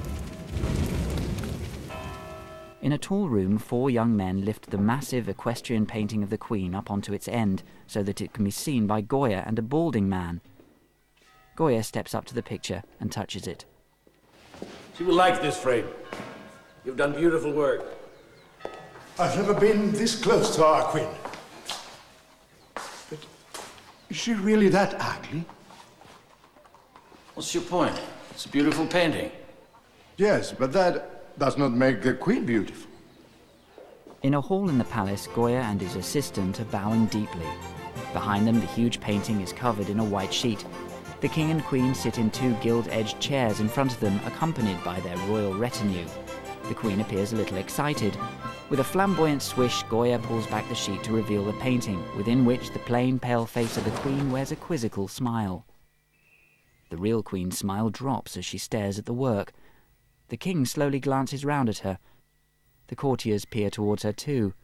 In a tall room, 4 young men lift the massive equestrian painting of the Queen up onto its end, so that it can be seen by Goya and a balding man. Goya steps up to the picture and touches it. She will like this frame. You've done beautiful work. I've never been this close to our Queen. But is she really that ugly? What's your point? It's a beautiful painting. Yes, but that does not make the Queen beautiful. In a hall in the palace, Goya and his assistant are bowing deeply. Behind them, the huge painting is covered in a white sheet. The king and queen sit in 2 gilt-edged chairs in front of them, accompanied by their royal retinue. The queen appears a little excited. With a flamboyant swish, Goya pulls back the sheet to reveal the painting, within which the plain, pale face of the queen wears a quizzical smile. The real queen's smile drops as she stares at the work. The king slowly glances round at her. The courtiers peer towards her too.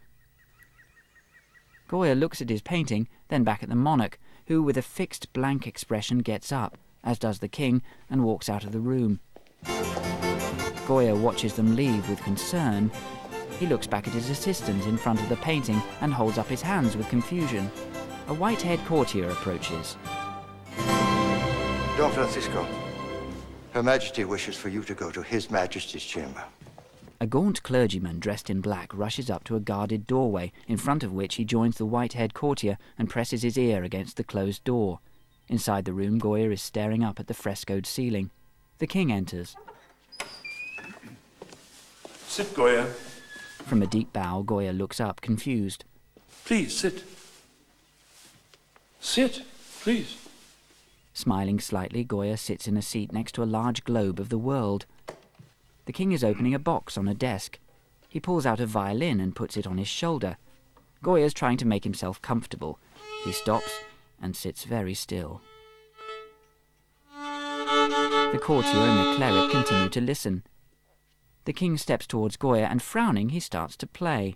Goya looks at his painting, then back at the monarch, who with a fixed blank expression gets up, as does the king, and walks out of the room. Goya watches them leave with concern. He looks back at his assistant in front of the painting and holds up his hands with confusion. A white-haired courtier approaches. Don Francisco, Her Majesty wishes for you to go to His Majesty's chamber. A gaunt clergyman dressed in black rushes up to a guarded doorway, in front of which he joins the white-haired courtier and presses his ear against the closed door. Inside the room, Goya is staring up at the frescoed ceiling. The king enters. Sit, Goya. From a deep bow, Goya looks up, confused. Please, sit. Sit, please. Smiling slightly, Goya sits in a seat next to a large globe of the world. The king is opening a box on a desk. He pulls out a violin and puts it on his shoulder. Goya's trying to make himself comfortable. He stops and sits very still. The courtier and the cleric continue to listen. The king steps towards Goya and, frowning, he starts to play.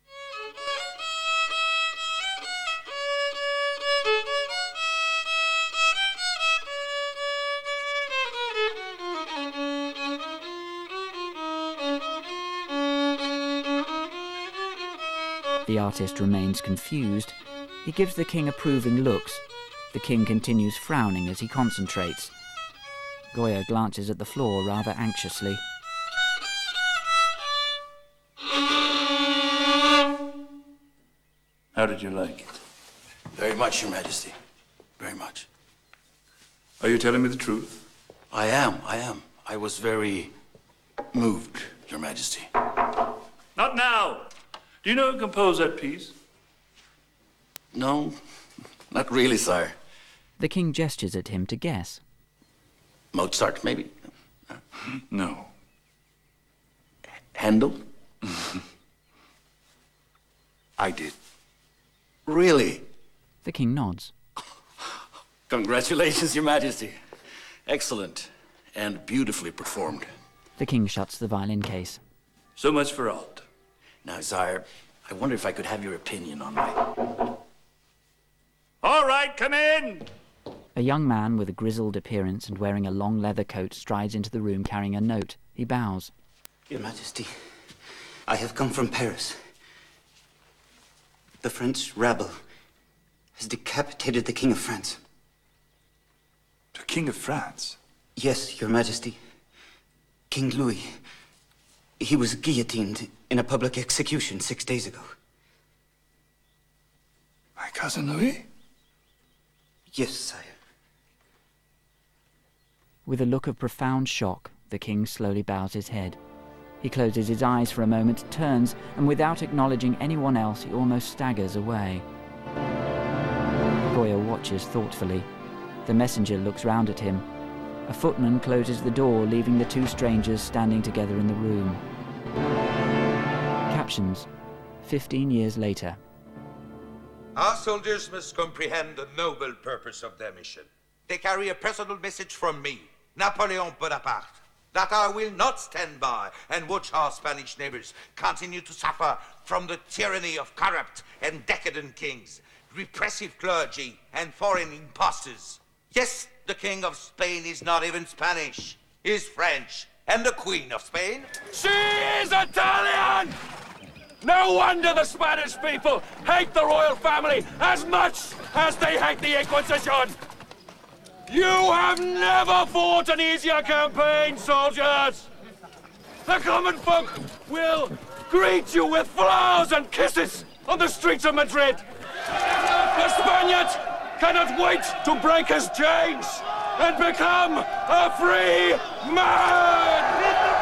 The artist remains confused. He gives the king approving looks. The king continues frowning as he concentrates. Goya glances at the floor rather anxiously. How did you like it? Very much, Your Majesty. Very much. Are you telling me the truth? I am. I was very moved, Your Majesty. Not now. Do you know who composed that piece? No, not really, sire. The king gestures at him to guess. Mozart, maybe? No. Handel? I did. Really? The king nods. Congratulations, Your Majesty. Excellent and beautifully performed. The king shuts the violin case. So much for art. Now, sire, I wonder if I could have your opinion on my... All right, come in! A young man with a grizzled appearance and wearing a long leather coat strides into the room carrying a note. He bows. Your Majesty, I have come from Paris. The French rabble has decapitated the King of France. The King of France? Yes, Your Majesty. King Louis. He was guillotined in a public execution 6 days ago. My cousin Louis? Yes, sire. With a look of profound shock, the king slowly bows his head. He closes his eyes for a moment, turns, and without acknowledging anyone else, he almost staggers away. Goya watches thoughtfully. The messenger looks round at him. A footman closes the door, leaving the two strangers standing together in the room. Captions, 15 years later. Our soldiers must comprehend the noble purpose of their mission. They carry a personal message from me, Napoleon Bonaparte, that I will not stand by and watch our Spanish neighbors continue to suffer from the tyranny of corrupt and decadent kings, repressive clergy, and foreign impostors. Yes, the King of Spain is not even Spanish. He is French, and the Queen of Spain... She is Italian! No wonder the Spanish people hate the royal family as much as they hate the Inquisition! You have never fought an easier campaign, soldiers! The common folk will greet you with flowers and kisses on the streets of Madrid! The Spaniard cannot wait to break his chains and become a free man!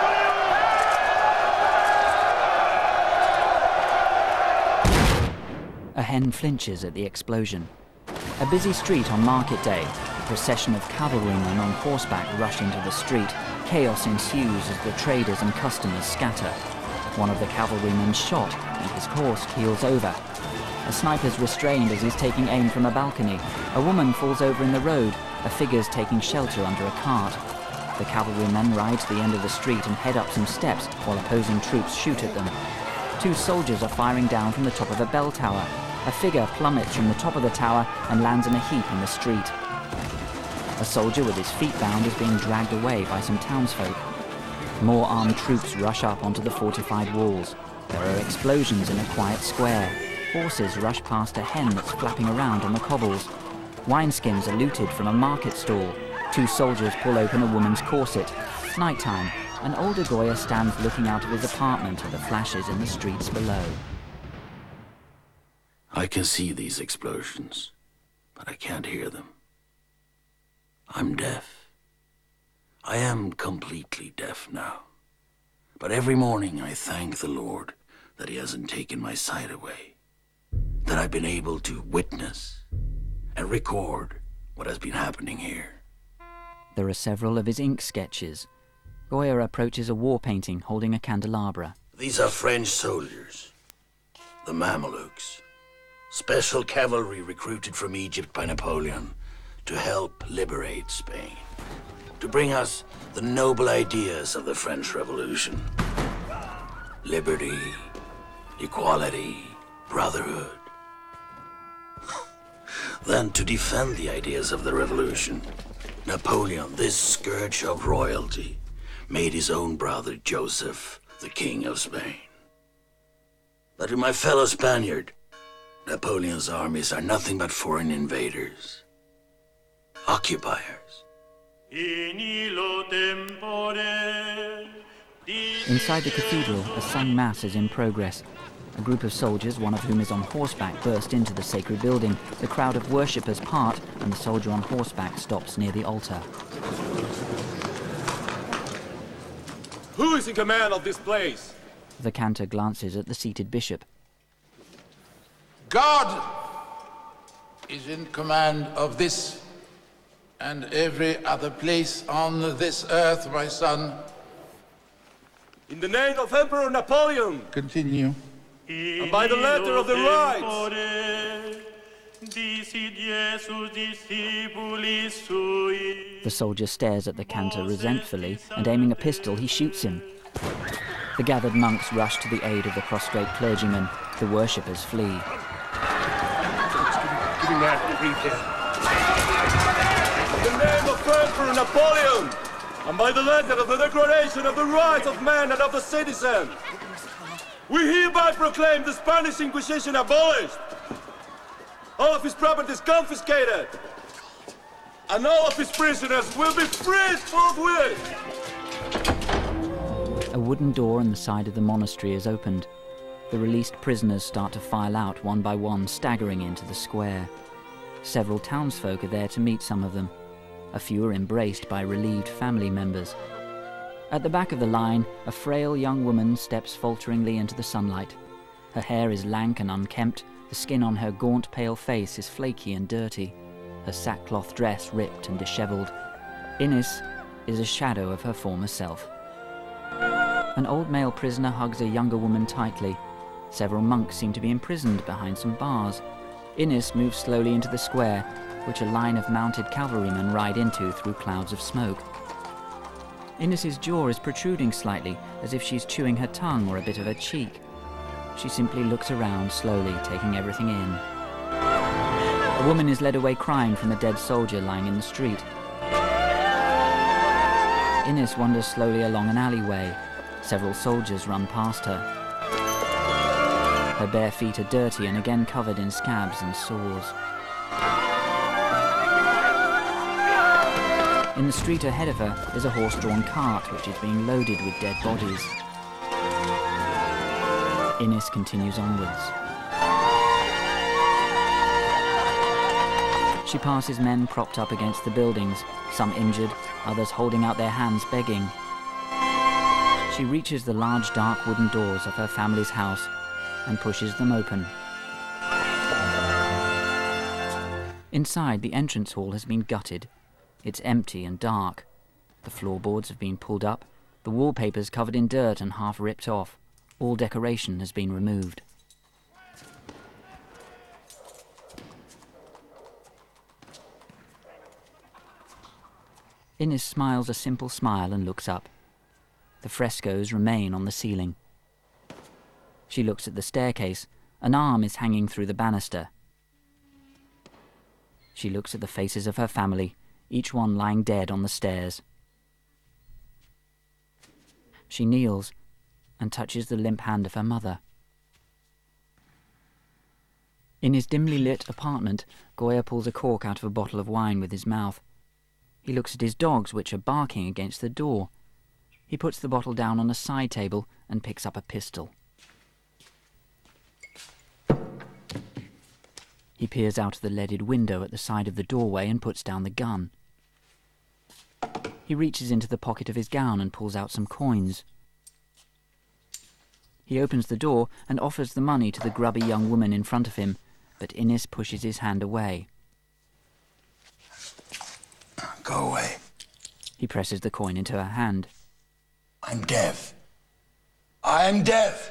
A hen flinches at the explosion. A busy street on market day. A procession of cavalrymen on horseback rush into the street. Chaos ensues as the traders and customers scatter. One of the cavalrymen shot, and his horse keels over. A sniper's restrained as he's taking aim from a balcony. A woman falls over in the road. a figure's taking shelter under a cart. The cavalrymen ride to the end of the street and head up some steps while opposing troops shoot at them. 2 soldiers are firing down from the top of a bell tower. A figure plummets from the top of the tower and lands in a heap in the street. A soldier with his feet bound is being dragged away by some townsfolk. More armed troops rush up onto the fortified walls. There are explosions in a quiet square. Horses rush past a hen that's flapping around on the cobbles. Wineskins are looted from a market stall. 2 soldiers pull open a woman's corset. Nighttime. An older Goya stands looking out of his apartment at the flashes in the streets below. I can see these explosions, but I can't hear them. I'm deaf. I am completely deaf now. But every morning I thank the Lord that he hasn't taken my sight away, that I've been able to witness and record what has been happening here. There are several of his ink sketches. Goya approaches a war painting holding a candelabra. These are French soldiers, the Mamelukes, special cavalry recruited from Egypt by Napoleon to help liberate Spain, to bring us the noble ideas of the French Revolution. Liberty, equality, brotherhood. Then to defend the ideas of the revolution, Napoleon, this scourge of royalty, made his own brother Joseph the King of Spain. But to my fellow Spaniard, Napoleon's armies are nothing but foreign invaders, occupiers. Inside the cathedral, a sung mass is in progress. A group of soldiers, one of whom is on horseback, burst into the sacred building. The crowd of worshippers part, and the soldier on horseback stops near the altar. Who is in command of this place? The cantor glances at the seated bishop. God is in command of this and every other place on this earth, my son. In the name of Emperor Napoleon. Continue. And by the letter of the rights. The soldier stares at the cantor resentfully, and aiming a pistol, he shoots him. The gathered monks rush to the aid of the prostrate clergyman. The worshippers flee. Give me that brief here. In the name of Emperor Napoleon, and by the letter of the Declaration of the Rights of Man and of the Citizen, we hereby proclaim the Spanish Inquisition abolished, all of his properties confiscated, and all of his prisoners will be freed forthwith. A wooden door in the side of the monastery is opened. The released prisoners start to file out one by one, staggering into the square. Several townsfolk are there to meet some of them. A few are embraced by relieved family members. At the back of the line, a frail young woman steps falteringly into the sunlight. Her hair is lank and unkempt. The skin on her gaunt, pale face is flaky and dirty. Her sackcloth dress ripped and dishevelled. Innes is a shadow of her former self. An old male prisoner hugs a younger woman tightly. Several monks seem to be imprisoned behind some bars. Innes moves slowly into the square, which a line of mounted cavalrymen ride into through clouds of smoke. Innes's jaw is protruding slightly, as if she's chewing her tongue or a bit of her cheek. She simply looks around slowly, taking everything in. A woman is led away crying from a dead soldier lying in the street. Innes wanders slowly along an alleyway. Several soldiers run past her. Her bare feet are dirty and again covered in scabs and sores. In the street ahead of her is a horse-drawn cart which is being loaded with dead bodies. Innes continues onwards. She passes men propped up against the buildings, some injured, others holding out their hands begging. She reaches the large dark wooden doors of her family's house and pushes them open. Inside, the entrance hall has been gutted. It's empty and dark. The floorboards have been pulled up, the wallpapers covered in dirt and half ripped off. All decoration has been removed. Innes smiles a simple smile and looks up. The frescoes remain on the ceiling. She looks at the staircase. An arm is hanging through the banister. She looks at the faces of her family, each one lying dead on the stairs. She kneels and touches the limp hand of her mother. In his dimly lit apartment, Goya pulls a cork out of a bottle of wine with his mouth. He looks at his dogs, which are barking against the door. He puts the bottle down on a side table and picks up a pistol. He peers out of the leaded window at the side of the doorway and puts down the gun. He reaches into the pocket of his gown and pulls out some coins. He opens the door and offers the money to the grubby young woman in front of him, but Innes pushes his hand away. Go away. He presses the coin into her hand. I'm deaf. I'm deaf.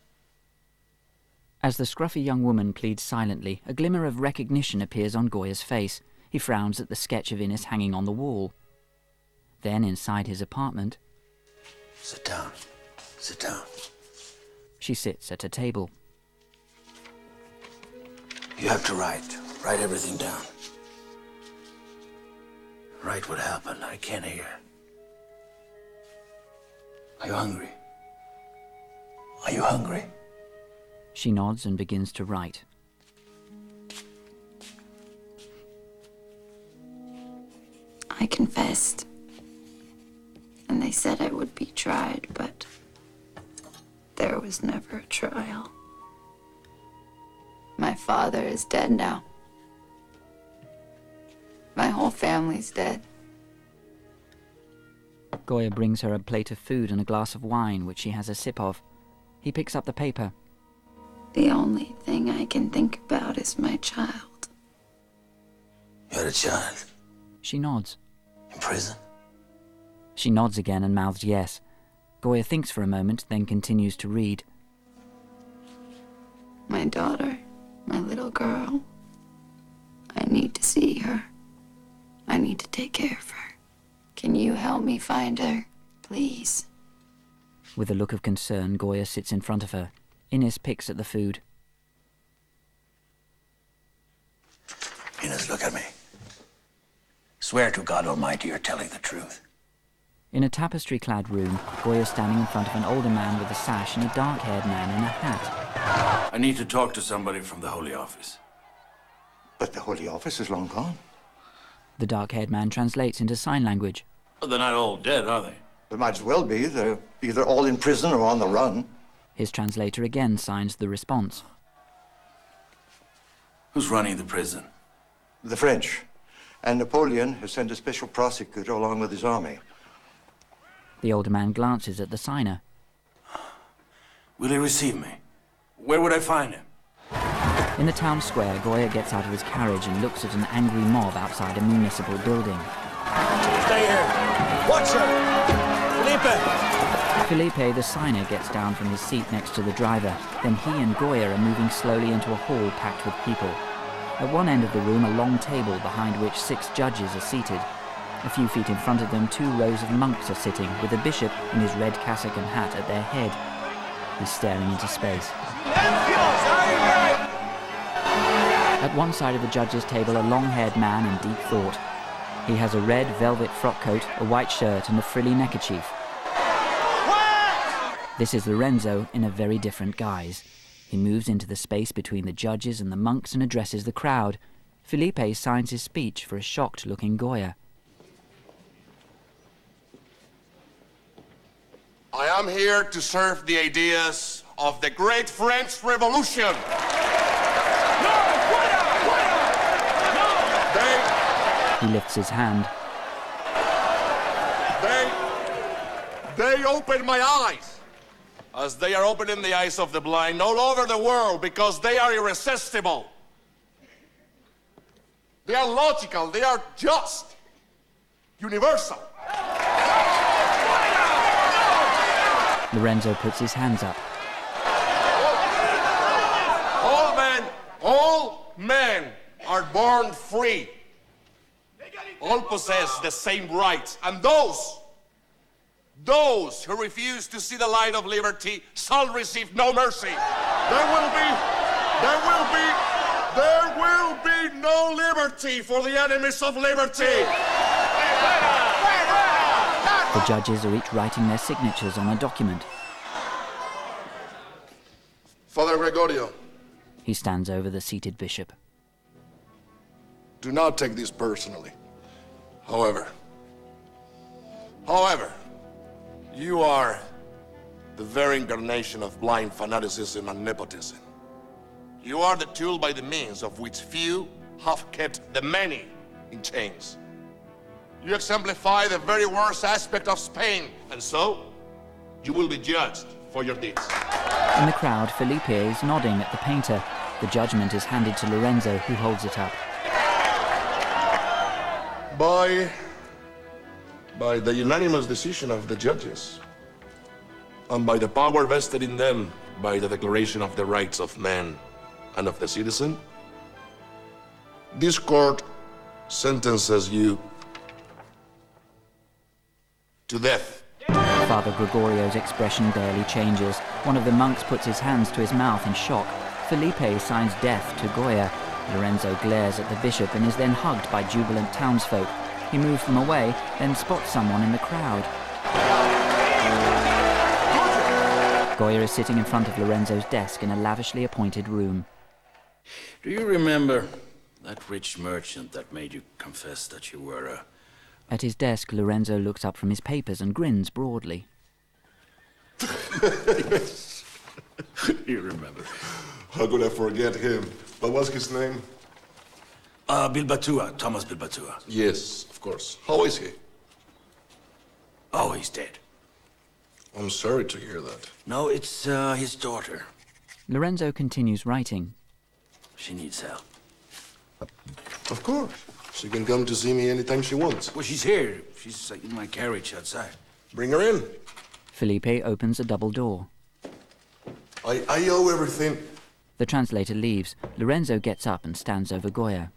As the scruffy young woman pleads silently, a glimmer of recognition appears on Goya's face. He frowns at the sketch of Innes hanging on the wall. Then, inside his apartment... Sit down. Sit down. She sits at a table. You have to write. Write everything down. Write what happened. I can't hear. Are you hungry? Are you hungry? She nods and begins to write. I confessed. And they said I would be tried, but there was never a trial. My father is dead now. My whole family's dead. Goya brings her a plate of food and a glass of wine, which she has a sip of. He picks up the paper. The only thing I can think about is my child. You had a child? She nods. In prison? She nods again and mouths yes. Goya thinks for a moment, then continues to read. My daughter, my little girl. I need to see her. I need to take care of her. Can you help me find her, please? With a look of concern, Goya sits in front of her. Innes picks at the food. Innes, look at me. Swear to God Almighty you're telling the truth. In a tapestry-clad room, Goya's standing in front of an older man with a sash and a dark-haired man in a hat. I need to talk to somebody from the Holy Office. But the Holy Office is long gone. The dark-haired man translates into sign language. Well, they're not all dead, are they? They might as well be. They're either all in prison or on the run. His translator again signs the response. Who's running the prison? The French. And Napoleon has sent a special prosecutor along with his army. The older man glances at the signer. Will he receive me? Where would I find him? In the town square, Goya gets out of his carriage and looks at an angry mob outside a municipal building. Stay here. Watch her. Felipe, the signer, gets down from his seat next to the driver. Then he and Goya are moving slowly into a hall packed with people. At one end of the room, a long table behind which 6 judges are seated. A few feet in front of them, 2 rows of monks are sitting, with a bishop in his red cassock and hat at their head. He's staring into space. At one side of the judges' table, a long-haired man in deep thought. He has a red velvet frock coat, a white shirt, and a frilly neckerchief. This is Lorenzo in a very different guise. He moves into the space between the judges and the monks and addresses the crowd. Felipe signs his speech for a shocked-looking Goya. I am here to serve the ideas of the great French Revolution. He lifts his hand. They open my eyes, as they are opening the eyes of the blind all over the world, because they are irresistible. They are logical, they are just, universal. Lorenzo puts his hands up. All men are born free. all possess the same rights, and those who refuse to see the light of liberty shall receive no mercy. There will be no liberty for the enemies of liberty. The judges are each writing their signatures on a document. Father Gregorio, He stands over the seated bishop. do not take this personally. However, you are the very incarnation of blind fanaticism and nepotism. You are the tool by the means of which few have kept the many in chains. You exemplify the very worst aspect of Spain, and so you will be judged for your deeds. In the crowd, Felipe is nodding at the painter. The judgment is handed to Lorenzo, who holds it up. By the unanimous decision of the judges, and by the power vested in them by the Declaration of the Rights of Man and of the Citizen, this court sentences you to death. Father Gregorio's expression barely changes. One of the monks puts his hands to his mouth in shock. Felipe signs death to Goya. Lorenzo glares at the bishop and is then hugged by jubilant townsfolk. He moves them away, then spots someone in the crowd. Goya is sitting in front of Lorenzo's desk in a lavishly appointed room. Do you remember that rich merchant that made you confess that you were a... At his desk, Lorenzo looks up from his papers and grins broadly. Yes. You remember. How could I forget him? What was his name? Bilbatua, Thomas Bilbatua. Yes, of course. How is he? Oh, he's dead. I'm sorry to hear that. No, it's his daughter. Lorenzo continues writing. She needs help. Of course. She can come to see me anytime she wants. Well, she's here. She's in my carriage outside. Bring her in. Felipe opens a double door. I owe everything. The translator leaves. Lorenzo gets up and stands over Goya.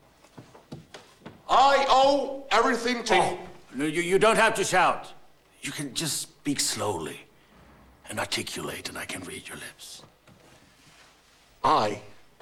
I owe everything to... Oh, no, you don't have to shout. You can just speak slowly and articulate, and I can read your lips. I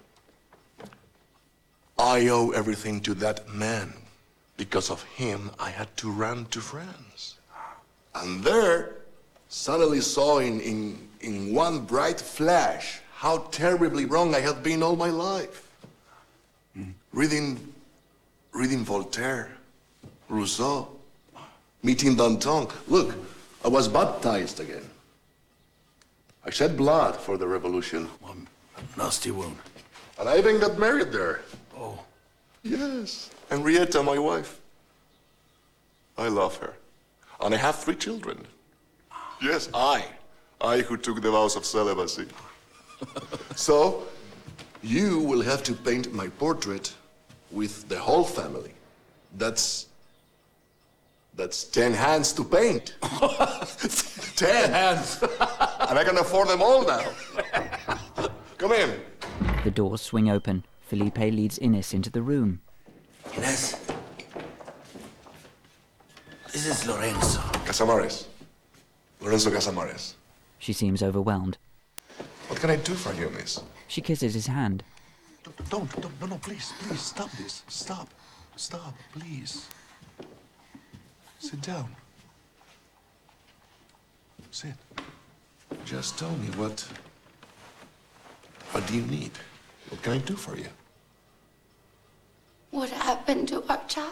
owe everything to that man. Because of him, I had to run to France. And there, suddenly saw in one bright flash how terribly wrong I had been all my life. Reading Voltaire, Rousseau, meeting Danton. Look, I was baptized again. I shed blood for the revolution. One nasty wound. And I even got married there. Oh. Yes. Henrietta, my wife. I love her. And I have 3 children. Yes, I who took the vows of celibacy. So, you will have to paint my portrait with the whole family. That's 10 hands to paint. 10 hands. And I can afford them all now. Come in. The doors swing open. Felipe leads Ines into the room. Ines, this is Lorenzo. Casamares. Lorenzo Casamares. She seems overwhelmed. What can I do for you, miss? She kisses his hand. Don't, no, please, stop this. Stop, please. Sit down. Sit. Just tell me what do you need? What can I do for you? What happened to our child?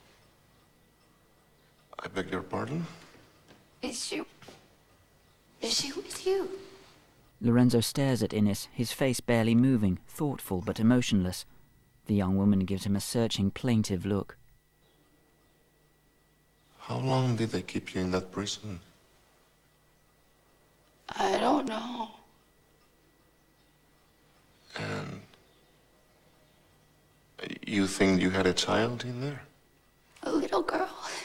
I beg your pardon? Is she with you? Lorenzo stares at Ines, his face barely moving, thoughtful but emotionless. The young woman gives him a searching, plaintive look. How long did they keep you in that prison? I don't know. And you think you had a child in there? A little girl.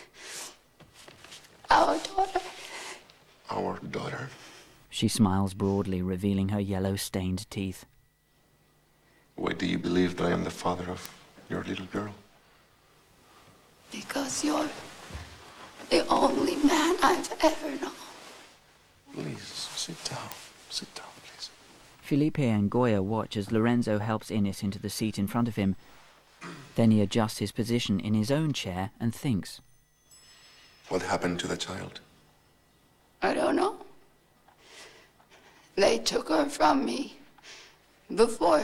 Our daughter. Our daughter? She smiles broadly, revealing her yellow-stained teeth. Why do you believe that I am the father of your little girl? Because you're the only man I've ever known. Please, sit down. Sit down, please. Felipe and Goya watch as Lorenzo helps Inés into the seat in front of him. Then he adjusts his position in his own chair and thinks. What happened to the child? I don't know. They took her from me before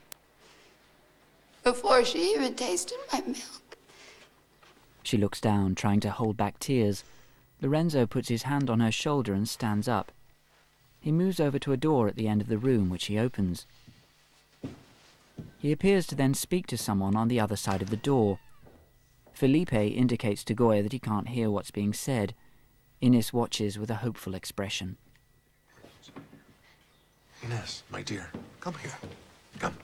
she even tasted my milk. She looks down, trying to hold back tears. Lorenzo puts his hand on her shoulder and stands up. He moves over to a door at the end of the room, which he opens. He appears to then speak to someone on the other side of the door. Felipe indicates to Goya that he can't hear what's being said. Inés watches with a hopeful expression. Inés, my dear, come here. Come.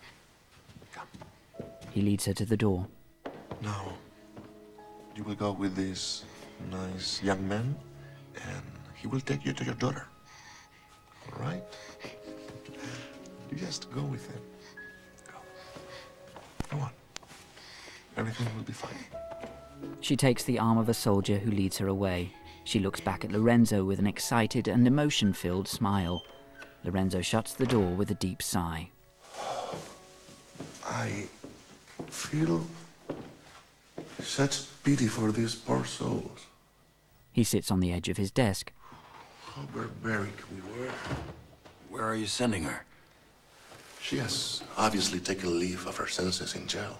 He leads her to the door. Now, you will go with this nice young man, and he will take you to your daughter. All right? You just go with him. Go on. Everything will be fine. She takes the arm of a soldier who leads her away. She looks back at Lorenzo with an excited and emotion-filled smile. Lorenzo shuts the door with a deep sigh. I feel such pity for these poor souls. He sits on the edge of his desk. How barbaric we were. Where are you sending her? She has obviously taken leave of her senses in jail.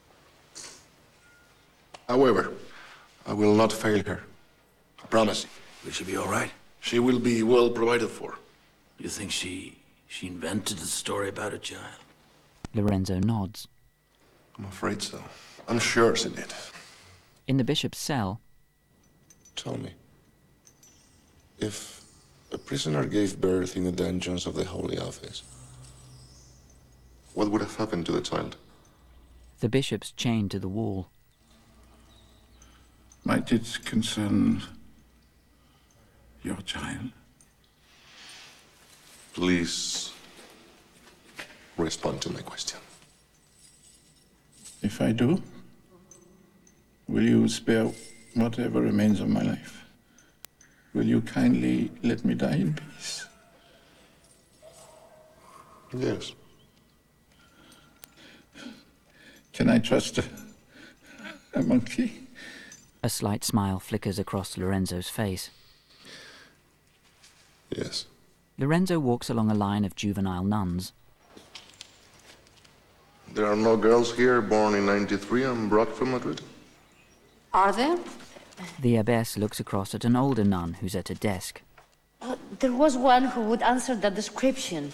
However, I will not fail her. I promise you. Will she be all right? She will be well provided for. You think she invented the story about a child? Lorenzo nods. I'm afraid so. I'm sure she did. In the bishop's cell... Tell me, if a prisoner gave birth in the dungeons of the Holy Office, what would have happened to the child? The bishop's chained to the wall. Might it concern your child? Please respond to my question. If I do, will you spare whatever remains of my life? Will you kindly let me die in peace? Yes. Can I trust a monkey? A slight smile flickers across Lorenzo's face. Yes. Lorenzo walks along a line of juvenile nuns. There are no girls here born in '93 and brought from Madrid? Are there? The abbess looks across at an older nun who's at a desk. There was one who would answer that description.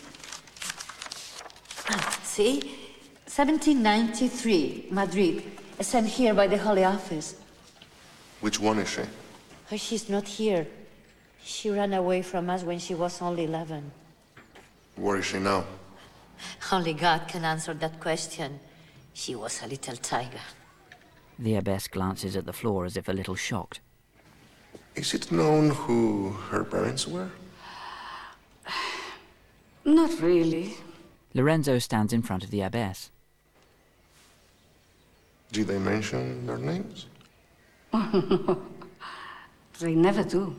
See? 1793, Madrid. Sent here by the Holy Office. Which one is she? Oh, she's not here. She ran away from us when she was only 11. Where is she now? Only God can answer that question. She was a little tiger. The abbess glances at the floor as if a little shocked. Is it known who her parents were? Not really. Lorenzo stands in front of the abbess. Did they mention their names? They never do.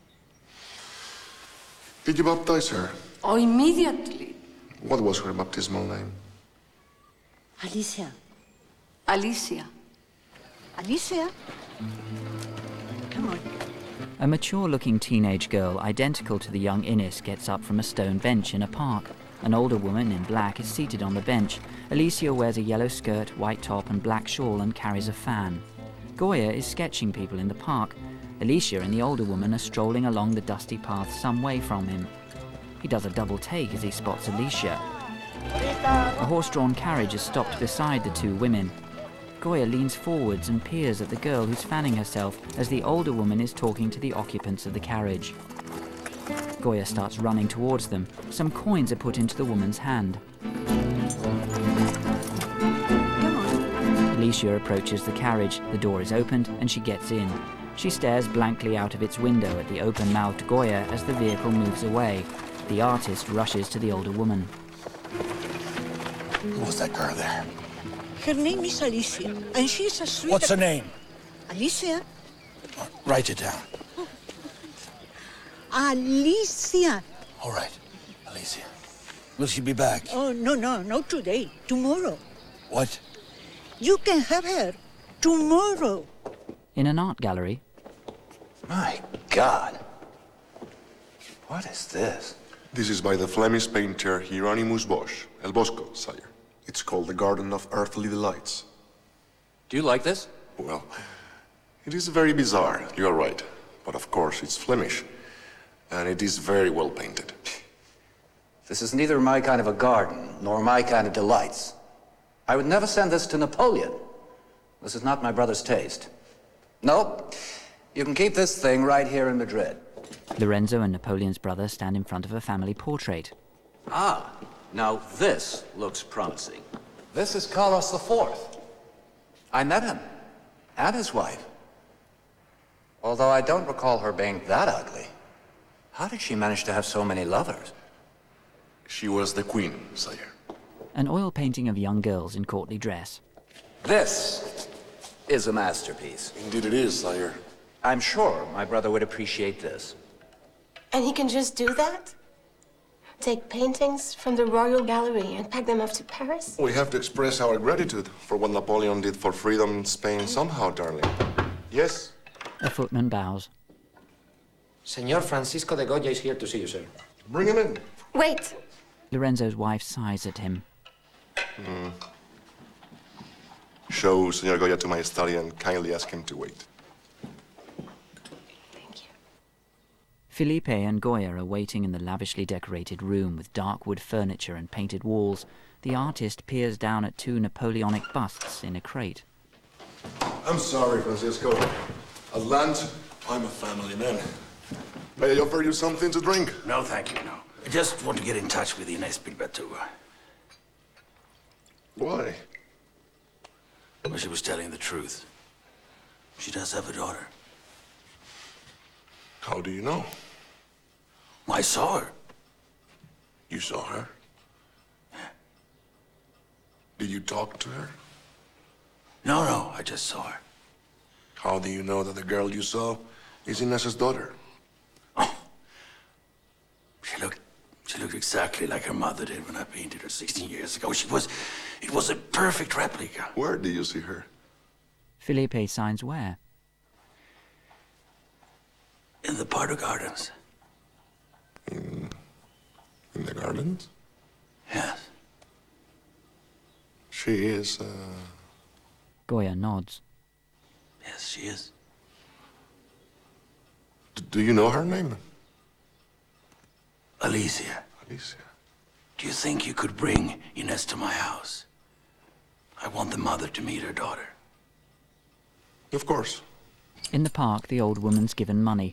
Did you baptize her? Oh, immediately. What was her baptismal name? Alicia. Alicia. Alicia? Come on. A mature-looking teenage girl, identical to the young Inés, gets up from a stone bench in a park. An older woman in black is seated on the bench. Alicia wears a yellow skirt, white top and black shawl and carries a fan. Goya is sketching people in the park. Alicia and the older woman are strolling along the dusty path some way from him. He does a double take as he spots Alicia. A horse-drawn carriage is stopped beside the two women. Goya leans forwards and peers at the girl who's fanning herself as the older woman is talking to the occupants of the carriage. Goya starts running towards them. Some coins are put into the woman's hand. Alicia approaches the carriage. The door is opened and she gets in. She stares blankly out of its window at the open-mouthed Goya as the vehicle moves away. The artist rushes to the older woman. Who was that girl there? Her name is Alicia, and she's a sweet... What's her name? Alicia? Write it down. Alicia. All right, Alicia. Will she be back? Oh, no, not today. Tomorrow. What? You can have her tomorrow. In an art gallery. My God. What is this? This is by the Flemish painter Hieronymus Bosch, El Bosco, sire. It's called the Garden of Earthly Delights. Do you like this? Well, it is very bizarre, you're right. But of course, it's Flemish. And it is very well painted. This is neither my kind of a garden, nor my kind of delights. I would never send this to Napoleon. This is not my brother's taste. Nope. You can keep this thing right here in Madrid. Lorenzo and Napoleon's brother stand in front of a family portrait. Ah, now this looks promising. This is Carlos IV. I met him, and his wife. Although I don't recall her being that ugly. How did she manage to have so many lovers? She was the queen, sire. An oil painting of young girls in courtly dress. This is a masterpiece. Indeed it is, sire. I'm sure my brother would appreciate this. And he can just do that? Take paintings from the Royal Gallery and pack them off to Paris? We have to express our gratitude for what Napoleon did for freedom in Spain somehow, darling. Yes? A footman bows. Señor Francisco de Goya is here to see you, sir. Bring him in. Wait. Lorenzo's wife sighs at him. Show Señor Goya to my study and kindly ask him to wait. Felipe and Goya are waiting in the lavishly decorated room with dark wood furniture and painted walls. The artist peers down at two Napoleonic busts in a crate. I'm sorry, Francisco. At lunch, I'm a family man. May I offer you something to drink? No, thank you, no. I just want to get in touch with Inés Pilbetua. Why? Well, she was telling the truth. She does have a daughter. How do you know? I saw her. You saw her? Did you talk to her? No, I just saw her. How do you know that the girl you saw is Inés's daughter? Oh. She looked exactly like her mother did when I painted her 16 years ago. It was a perfect replica. Where did you see her? Felipe signs where? In the Pardo Gardens. In the gardens? Yes. She is, Goya nods. Yes, she is. Do you know her name? Alicia. Alicia. Do you think you could bring Inés to my house? I want the mother to meet her daughter. Of course. In the park, the old woman's given money.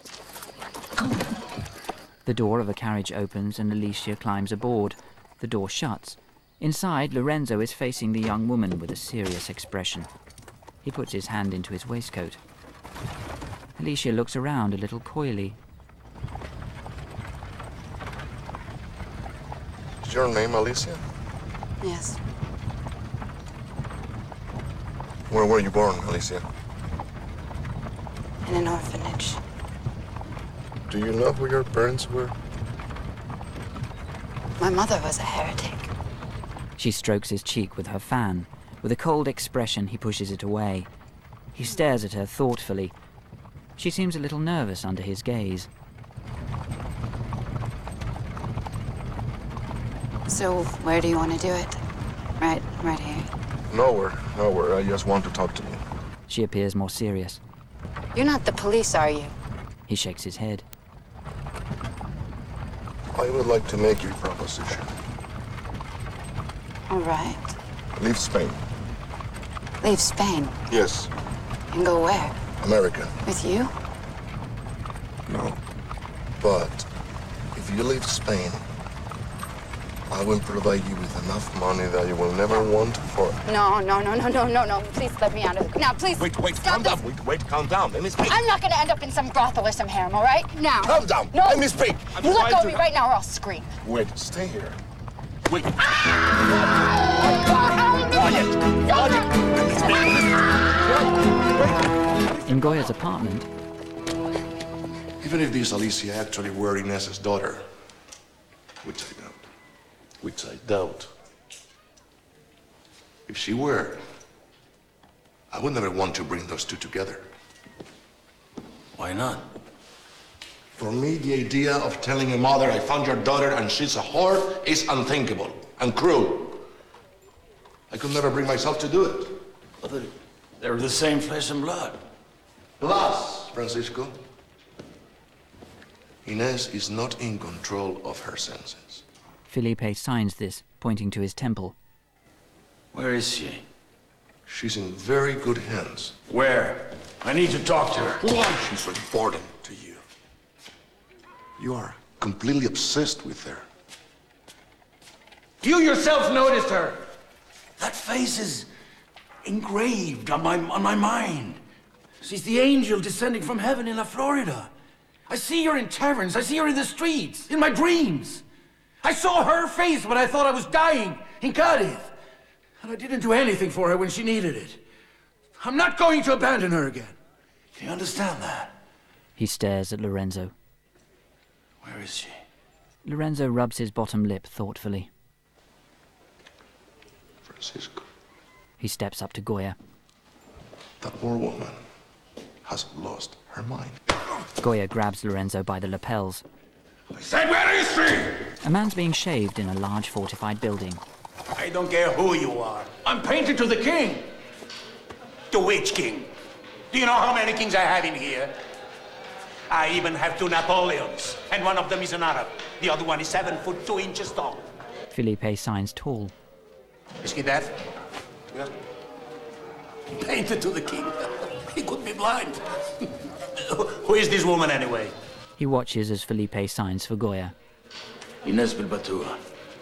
The door of a carriage opens and Alicia climbs aboard. The door shuts. Inside, Lorenzo is facing the young woman with a serious expression. He puts his hand into his waistcoat. Alicia looks around a little coyly. Is your name Alicia? Yes. Where were you born, Alicia? In an orphanage. Do you know who your parents were? My mother was a heretic. She strokes his cheek with her fan. With a cold expression, he pushes it away. He stares at her thoughtfully. She seems a little nervous under his gaze. So, where do you want to do it? Right here. Nowhere. I just want to talk to you. She appears more serious. You're not the police, are you? He shakes his head. I would like to make you a proposition. All right. Leave Spain. Leave Spain? Yes. And go where? America. With you? No. But if you leave Spain, I will provide you with enough money that you will never want for... No. Please let me out of it. Now, please. Wait, calm down. Wait, calm down. Let me speak. I'm not going to end up in some brothel or some harem, all right? Now. Calm down. No. Let me speak. You let go of me right now or I'll scream. Wait, stay here. Wait. Ah! Quiet. Let me speak. In Goya's apartment, Even if this Alicia actually were Inez's daughter, which I doubt, if she were, I would never want to bring those two together. Why not? For me, the idea of telling a mother, I found your daughter and she's a whore, is unthinkable and cruel. I could never bring myself to do it. But they're the same flesh and blood. Plus, Francisco, Inez is not in control of her senses. Felipe signs this, pointing to his temple. Where is she? She's in very good hands. Where? I need to talk to her. Why she's important to you? You are completely obsessed with her. You yourself noticed her. That face is engraved on my mind. She's the angel descending from heaven in La Florida. I see her in taverns. I see her in the streets, in my dreams. I saw her face when I thought I was dying in Cadiz. And I didn't do anything for her when she needed it. I'm not going to abandon her again. Do you understand that? He stares at Lorenzo. Where is she? Lorenzo rubs his bottom lip thoughtfully. Francisco. He steps up to Goya. That poor woman has lost her mind. Goya grabs Lorenzo by the lapels. I said, where is she? A man's being shaved in a large fortified building. I don't care who you are. I'm painted to the king. To which king? Do you know how many kings I have in here? I even have 2 Napoleons, and one of them is an Arab. The other one is 7 foot 2 inches tall. Felipe signs tall. Is he deaf? Yes. Painted to the king. He could be blind. Who is this woman anyway? He watches as Felipe signs for Goya. Inez Bilbatua.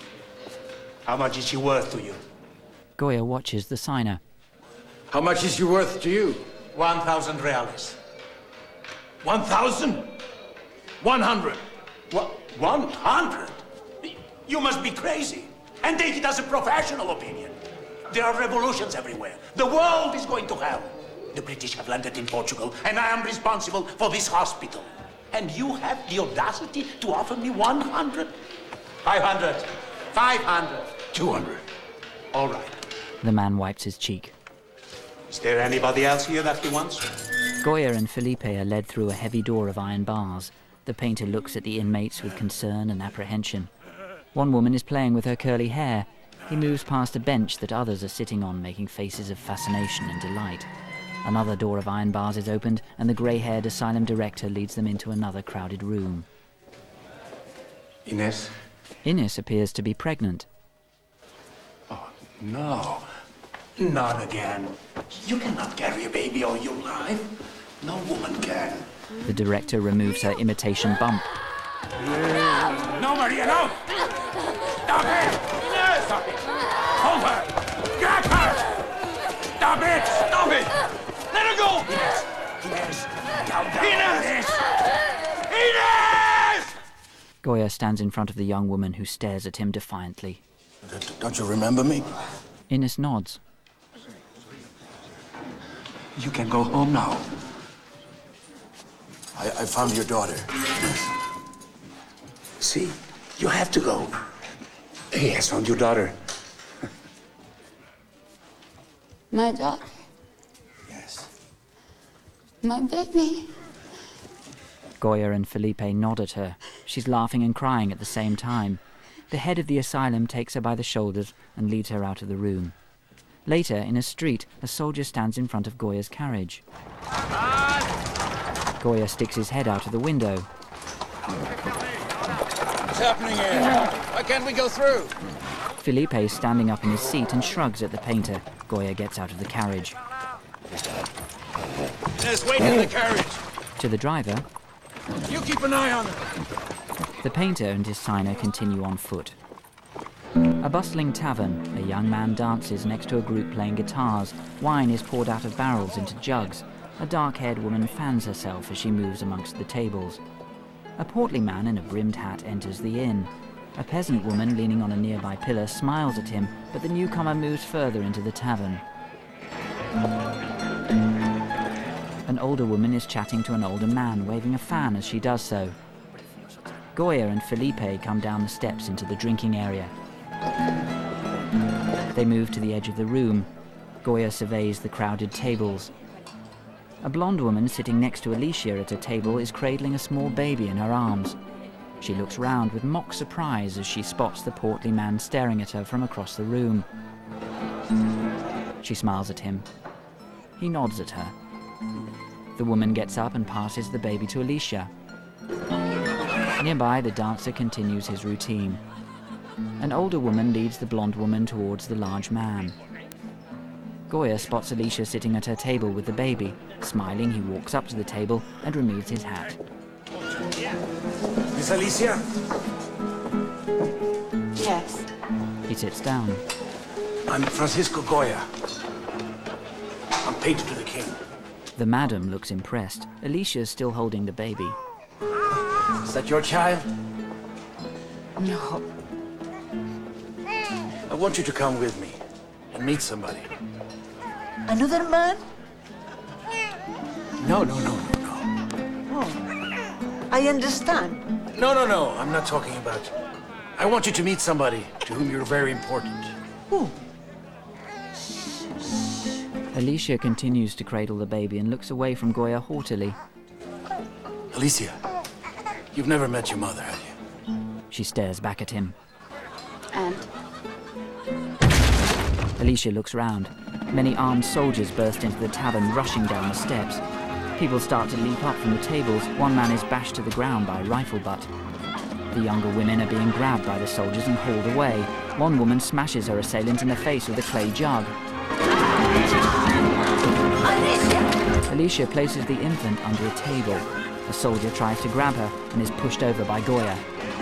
How much is she worth to you? Goya watches the signer. How much is she worth to you? 1,000 reales. 1,000? 100. What? 100? You must be crazy. And take it as a professional opinion. There are revolutions everywhere. The world is going to hell. The British have landed in Portugal, and I am responsible for this hospital. And you have the audacity to offer me 100? 500. 500. 200. All right. The man wipes his cheek. Is there anybody else here that he wants? Goya and Felipe are led through a heavy door of iron bars. The painter looks at the inmates with concern and apprehension. One woman is playing with her curly hair. He moves past a bench that others are sitting on, making faces of fascination and delight. Another door of iron bars is opened, and the grey-haired asylum director leads them into another crowded room. Inez? Inez appears to be pregnant. Oh, no. Not again. You cannot carry a baby all your life. No woman can. The director removes her imitation bump. No, Maria, no! Stop it! Inez! Stop it! Hold her! Grab her! Stop it! Stop it! Let her go! Inez! Inez! Down, Inez! Inez! Goya stands in front of the young woman who stares at him defiantly. Don't you remember me? Inez nods. You can go home now. I found your daughter. See? You have to go. He has found your daughter. My daughter. Yes. My baby. Goya and Felipe nod at her. She's laughing and crying at the same time. The head of the asylum takes her by the shoulders and leads her out of the room. Later, in a street, a soldier stands in front of Goya's carriage. Goya sticks his head out of the window. What's happening here? Why can't we go through? Felipe is standing up in his seat and shrugs at the painter. Goya gets out of the carriage. Inez, wait in the carriage. To the driver, You keep an eye on her. the painter and his signer continue on foot. A bustling tavern, a young man dances next to a group playing guitars. Wine is poured out of barrels into jugs. A dark-haired woman fans herself as she moves amongst the tables. A portly man in a brimmed hat enters the inn. A peasant woman leaning on a nearby pillar smiles at him, but the newcomer moves further into the tavern. An older woman is chatting to an older man, waving a fan as she does so. Goya and Felipe come down the steps into the drinking area. They move to the edge of the room. Goya surveys the crowded tables. A blonde woman sitting next to Alicia at a table is cradling a small baby in her arms. She looks round with mock surprise as she spots the portly man staring at her from across the room. She smiles at him. He nods at her. The woman gets up and passes the baby to Alicia. Nearby, the dancer continues his routine. An older woman leads the blonde woman towards the large man. Goya spots Alicia sitting at her table with the baby. Smiling, he walks up to the table and removes his hat. Miss Alicia? Yes. He sits down. I'm Francisco Goya. I'm painter to the king. The madam looks impressed. Alicia's still holding the baby. Is that your child? No. I want you to come with me and meet somebody. Another man? No. Oh. I understand. No. I'm not talking about you. I want you to meet somebody to whom you're very important. Who? Alicia continues to cradle the baby and looks away from Goya haughtily. Alicia, you've never met your mother, have you? She stares back at him. And? Alicia looks round. Many armed soldiers burst into the tavern, rushing down the steps. People start to leap up from the tables. One man is bashed to the ground by a rifle butt. The younger women are being grabbed by the soldiers and hauled away. One woman smashes her assailant in the face with a clay jug. Alicia places the infant under a table. A soldier tries to grab her and is pushed over by Goya.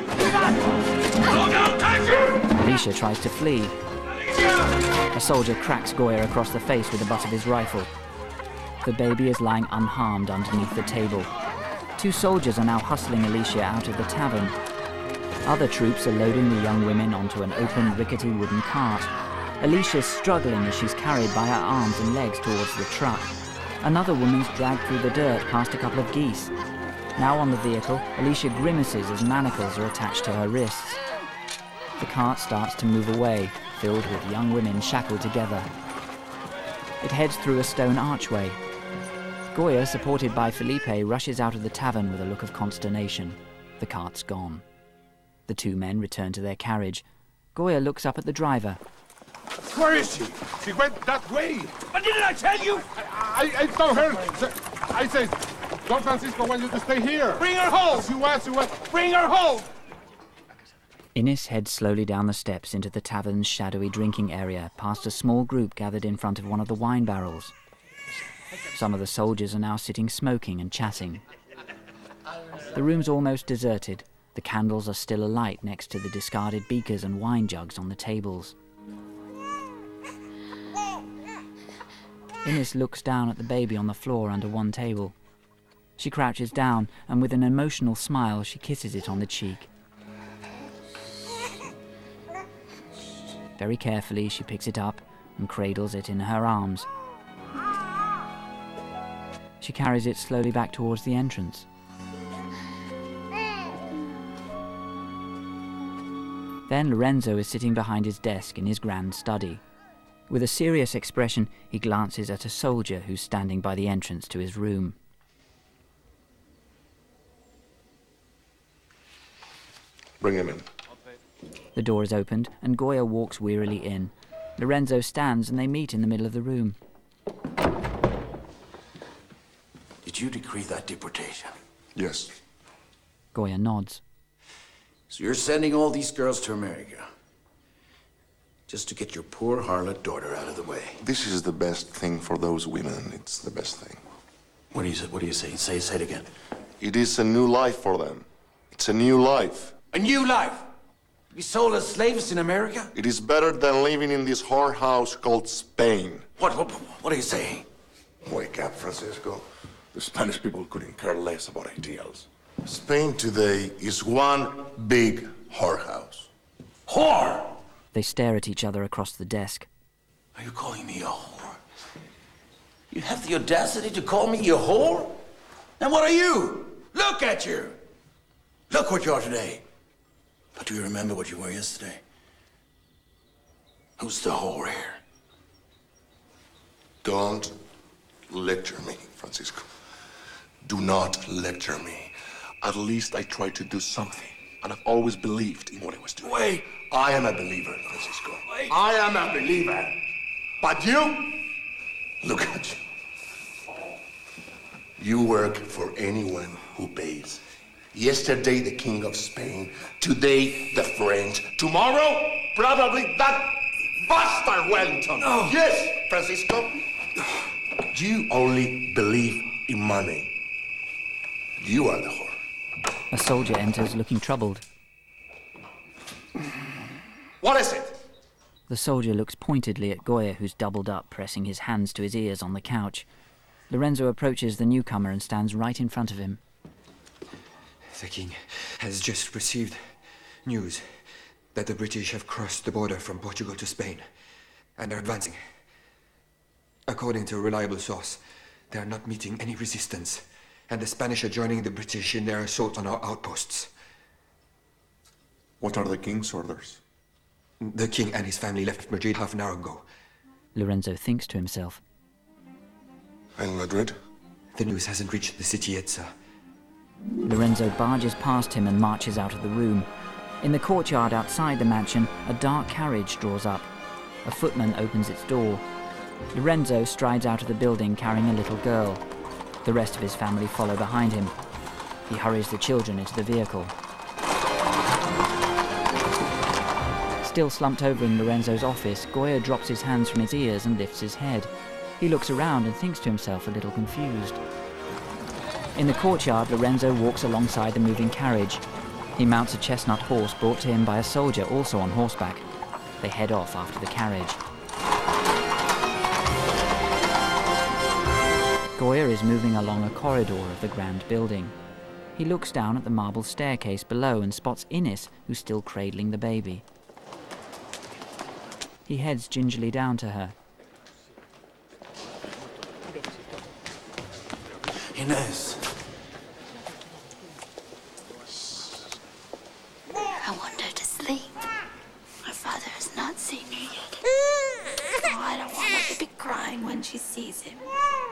Alicia tries to flee. A soldier cracks Goya across the face with the butt of his rifle. The baby is lying unharmed underneath the table. Two soldiers are now hustling Alicia out of the tavern. Other troops are loading the young women onto an open, rickety wooden cart. Alicia's struggling as she's carried by her arms and legs towards the truck. Another woman's dragged through the dirt past a couple of geese. Now on the vehicle, Alicia grimaces as manacles are attached to her wrists. The cart starts to move away, filled with young women shackled together. It heads through a stone archway. Goya, supported by Felipe, rushes out of the tavern with a look of consternation. The cart's gone. The two men return to their carriage. Goya looks up at the driver. Where is she? She went that way. But didn't I tell you? I told her. I said, Don Francisco wants you to stay here. Bring her home. She wants. Bring her home. Innes heads slowly down the steps into the tavern's shadowy drinking area, past a small group gathered in front of one of the wine barrels. Some of the soldiers are now sitting smoking and chatting. The room's almost deserted. The candles are still alight next to the discarded beakers and wine jugs on the tables. Innes looks down at the baby on the floor under one table. She crouches down, and with an emotional smile, she kisses it on the cheek. Very carefully, she picks it up and cradles it in her arms. She carries it slowly back towards the entrance. Then Lorenzo is sitting behind his desk in his grand study. With a serious expression, he glances at a soldier who's standing by the entrance to his room. Bring him in. The door is opened, and Goya walks wearily in. Lorenzo stands, and they meet in the middle of the room. Did you decree that deportation? Yes. Goya nods. So you're sending all these girls to America just to get your poor harlot daughter out of the way? This is the best thing for those women. It's the best thing. What do you say? Say it again. It is a new life for them. It's a new life. A new life? To be sold as slaves in America? It is better than living in this whorehouse called Spain. What are you saying? Wake up, Francisco. The Spanish people couldn't care less about ideals. Spain today is one big whorehouse. Whore? They stare at each other across the desk. Are you calling me a whore? You have the audacity to call me a whore? And what are you? Look at you! Look what you are today. But do you remember what you were yesterday? Who's the whore here? Don't lecture me, Francisco. Do not lecture me. At least I tried to do something. And I've always believed in what I was doing. Wait! I am a believer, Francisco. Wait! I am a believer. But you? Look at you. You work for anyone who pays. Yesterday, the King of Spain. Today, the French. Tomorrow, probably that bastard Wellington. No. Yes, Francisco. You only believe in money. You are the whore. A soldier enters looking troubled. What is it? The soldier looks pointedly at Goya, who's doubled up, pressing his hands to his ears on the couch. Lorenzo approaches the newcomer and stands right in front of him. The king has just received news that the British have crossed the border from Portugal to Spain and are advancing. According to a reliable source, they are not meeting any resistance, and the Spanish are joining the British in their assault on our outposts. What are the king's orders? The king and his family left Madrid half an hour ago. Lorenzo thinks to himself. And Madrid? The news hasn't reached the city yet, sir. Lorenzo barges past him and marches out of the room. In the courtyard outside the mansion, a dark carriage draws up. A footman opens its door. Lorenzo strides out of the building carrying a little girl. The rest of his family follow behind him. He hurries the children into the vehicle. Still slumped over in Lorenzo's office, Goya drops his hands from his ears and lifts his head. He looks around and thinks to himself, a little confused. In the courtyard, Lorenzo walks alongside the moving carriage. He mounts a chestnut horse brought to him by a soldier also on horseback. They head off after the carriage. Goya is moving along a corridor of the grand building. He looks down at the marble staircase below and spots Ines, who's still cradling the baby. He heads gingerly down to her. Ines. I want her to sleep. Her father has not seen her yet. Oh, I don't want her to be crying when she sees him.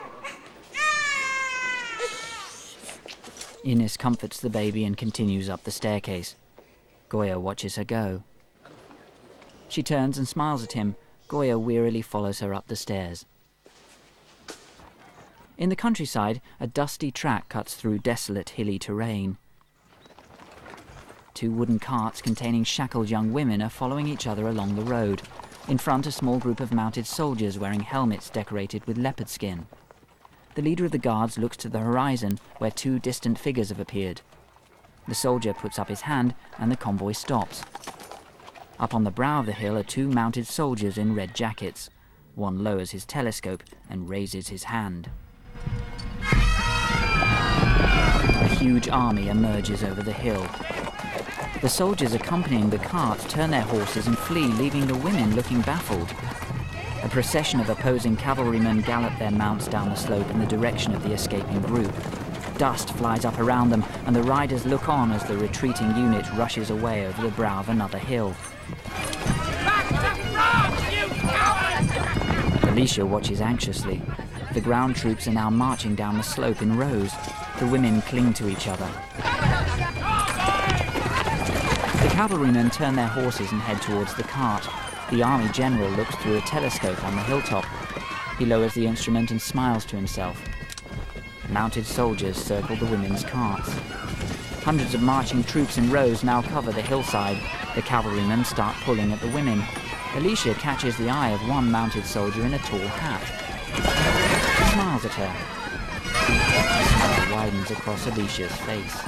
Ines comforts the baby and continues up the staircase. Goya watches her go. She turns and smiles at him. Goya wearily follows her up the stairs. In the countryside, a dusty track cuts through desolate, hilly terrain. 2 wooden carts containing shackled young women are following each other along the road. In front, a small group of mounted soldiers wearing helmets decorated with leopard skin. The leader of the guards looks to the horizon, where 2 distant figures have appeared. The soldier puts up his hand, and the convoy stops. Up on the brow of the hill are 2 mounted soldiers in red jackets. One lowers his telescope and raises his hand. A huge army emerges over the hill. The soldiers accompanying the carts turn their horses and flee, leaving the women looking baffled. A procession of opposing cavalrymen gallop their mounts down the slope in the direction of the escaping group. Dust flies up around them, and the riders look on as the retreating unit rushes away over the brow of another hill. Alicia watches anxiously. The ground troops are now marching down the slope in rows. The women cling to each other. The cavalrymen turn their horses and head towards the cart. The army general looks through a telescope on the hilltop. He lowers the instrument and smiles to himself. Mounted soldiers circle the women's carts. Hundreds of marching troops in rows now cover the hillside. The cavalrymen start pulling at the women. Alicia catches the eye of one mounted soldier in a tall hat. He smiles at her. The smile widens across Alicia's face.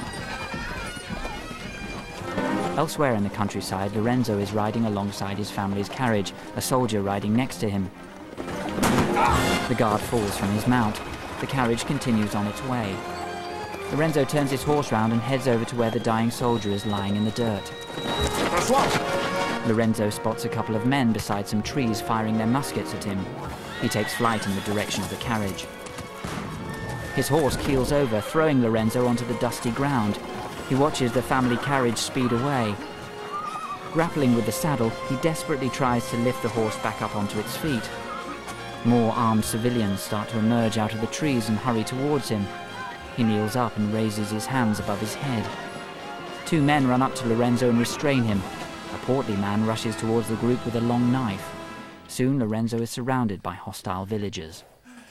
Elsewhere in the countryside, Lorenzo is riding alongside his family's carriage, a soldier riding next to him. The guard falls from his mount. The carriage continues on its way. Lorenzo turns his horse round and heads over to where the dying soldier is lying in the dirt. Lorenzo spots a couple of men beside some trees firing their muskets at him. He takes flight in the direction of the carriage. His horse keels over, throwing Lorenzo onto the dusty ground. He watches the family carriage speed away. Grappling with the saddle, he desperately tries to lift the horse back up onto its feet. More armed civilians start to emerge out of the trees and hurry towards him. He kneels up and raises his hands above his head. 2 men run up to Lorenzo and restrain him. A portly man rushes towards the group with a long knife. Soon Lorenzo is surrounded by hostile villagers.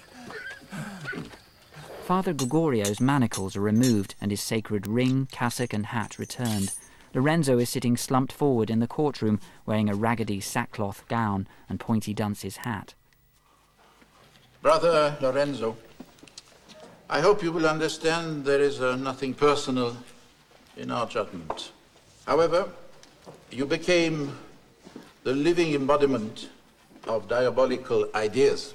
Father Gregorio's manacles are removed and his sacred ring, cassock and hat returned. Lorenzo is sitting slumped forward in the courtroom, wearing a raggedy sackcloth gown and pointy dunce's hat. Brother Lorenzo, I hope you will understand there is nothing personal in our judgment. However, you became the living embodiment of diabolical ideas.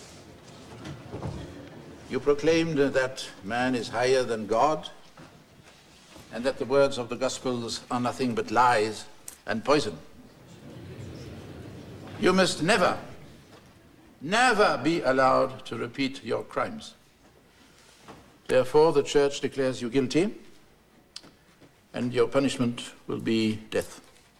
You proclaimed that man is higher than God, and that the words of the Gospels are nothing but lies and poison. You must never be allowed to repeat your crimes. Therefore, the Church declares you guilty, and your punishment will be death.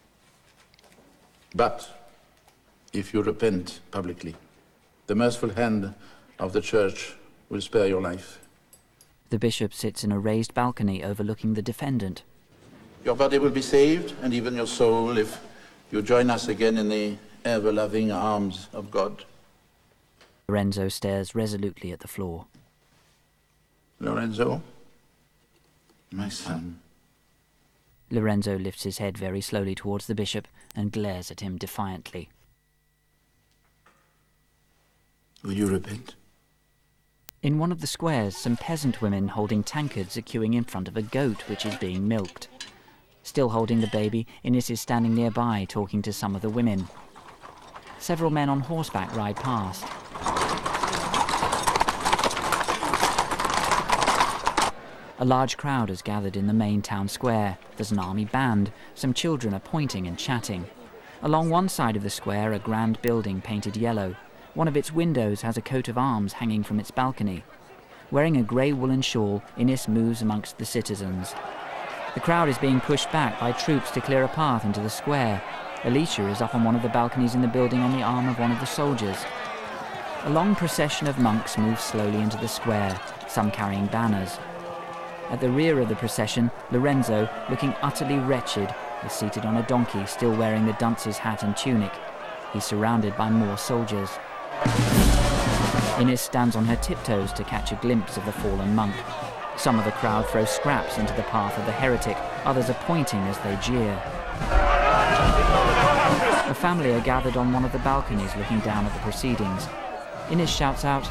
But if you repent publicly, the merciful hand of the Church will spare your life. The bishop sits in a raised balcony overlooking the defendant. Your body will be saved, and even your soul, if you join us again in the ever-loving arms of God. Lorenzo stares resolutely at the floor. Lorenzo, my son. Lorenzo lifts his head very slowly towards the bishop and glares at him defiantly. Will you repent? In one of the squares, some peasant women holding tankards are queuing in front of a goat which is being milked. Still holding the baby, Innes is standing nearby talking to some of the women. Several men on horseback ride past. A large crowd has gathered in the main town square. There's an army band. Some children are pointing and chatting. Along one side of the square, a grand building painted yellow. One of its windows has a coat of arms hanging from its balcony. Wearing a grey woolen shawl, Innes moves amongst the citizens. The crowd is being pushed back by troops to clear a path into the square. Alicia is up on one of the balconies in the building on the arm of one of the soldiers. A long procession of monks moves slowly into the square, some carrying banners. At the rear of the procession, Lorenzo, looking utterly wretched, is seated on a donkey, still wearing the dunce's hat and tunic. He's surrounded by more soldiers. Innes stands on her tiptoes to catch a glimpse of the fallen monk. Some of the crowd throw scraps into the path of the heretic, others are pointing as they jeer. A family are gathered on one of the balconies looking down at the proceedings. Innes shouts out,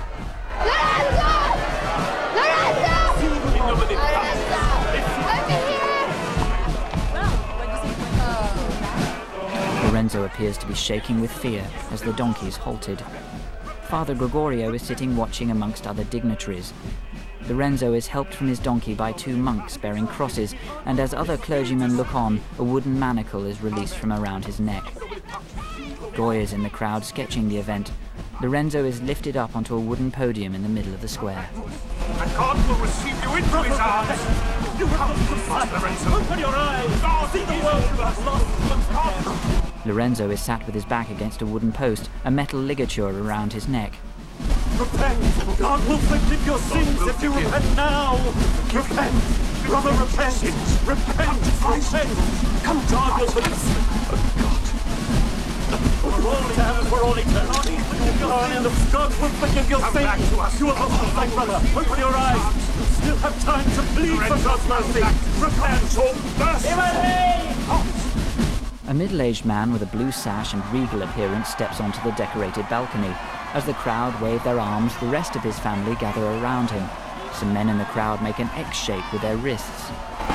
Lorenzo appears to be shaking with fear as the donkey's halted. Father Gregorio is sitting watching amongst other dignitaries. Lorenzo is helped from his donkey by 2 monks bearing crosses, and as other clergymen look on, a wooden manacle is released from around his neck. Goy is in the crowd sketching the event. Lorenzo is lifted up onto a wooden podium in the middle of the square. And God will receive you into his arms. You have the Father, Lorenzo. Open your eyes. God, see the world you have lost. Lorenzo is sat with his back against a wooden post, a metal ligature around his neck. Repent! God will forgive your sins if you repent now! Repent! Brother, repent! Repent! Come, God will forgive. For all eternity, for all eternity. God will forgive your sins. You have lost my brother. Open your eyes. You still have time to plead for God's mercy. Repent or mercy! A middle-aged man with a blue sash and regal appearance steps onto the decorated balcony. As the crowd wave their arms, the rest of his family gather around him. Some men in the crowd make an X shape with their wrists.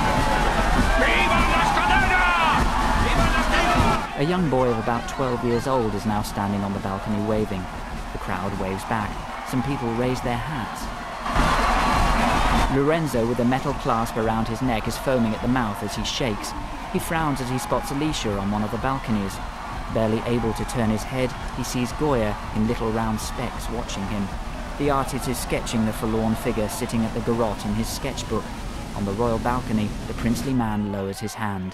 A young boy of about 12 years old is now standing on the balcony waving. The crowd waves back. Some people raise their hats. Lorenzo, with a metal clasp around his neck, is foaming at the mouth as he shakes. He frowns as he spots Alicia on one of the balconies. Barely able to turn his head, he sees Goya in little round specks watching him. The artist is sketching the forlorn figure sitting at the garrote in his sketchbook. On the royal balcony, the princely man lowers his hand.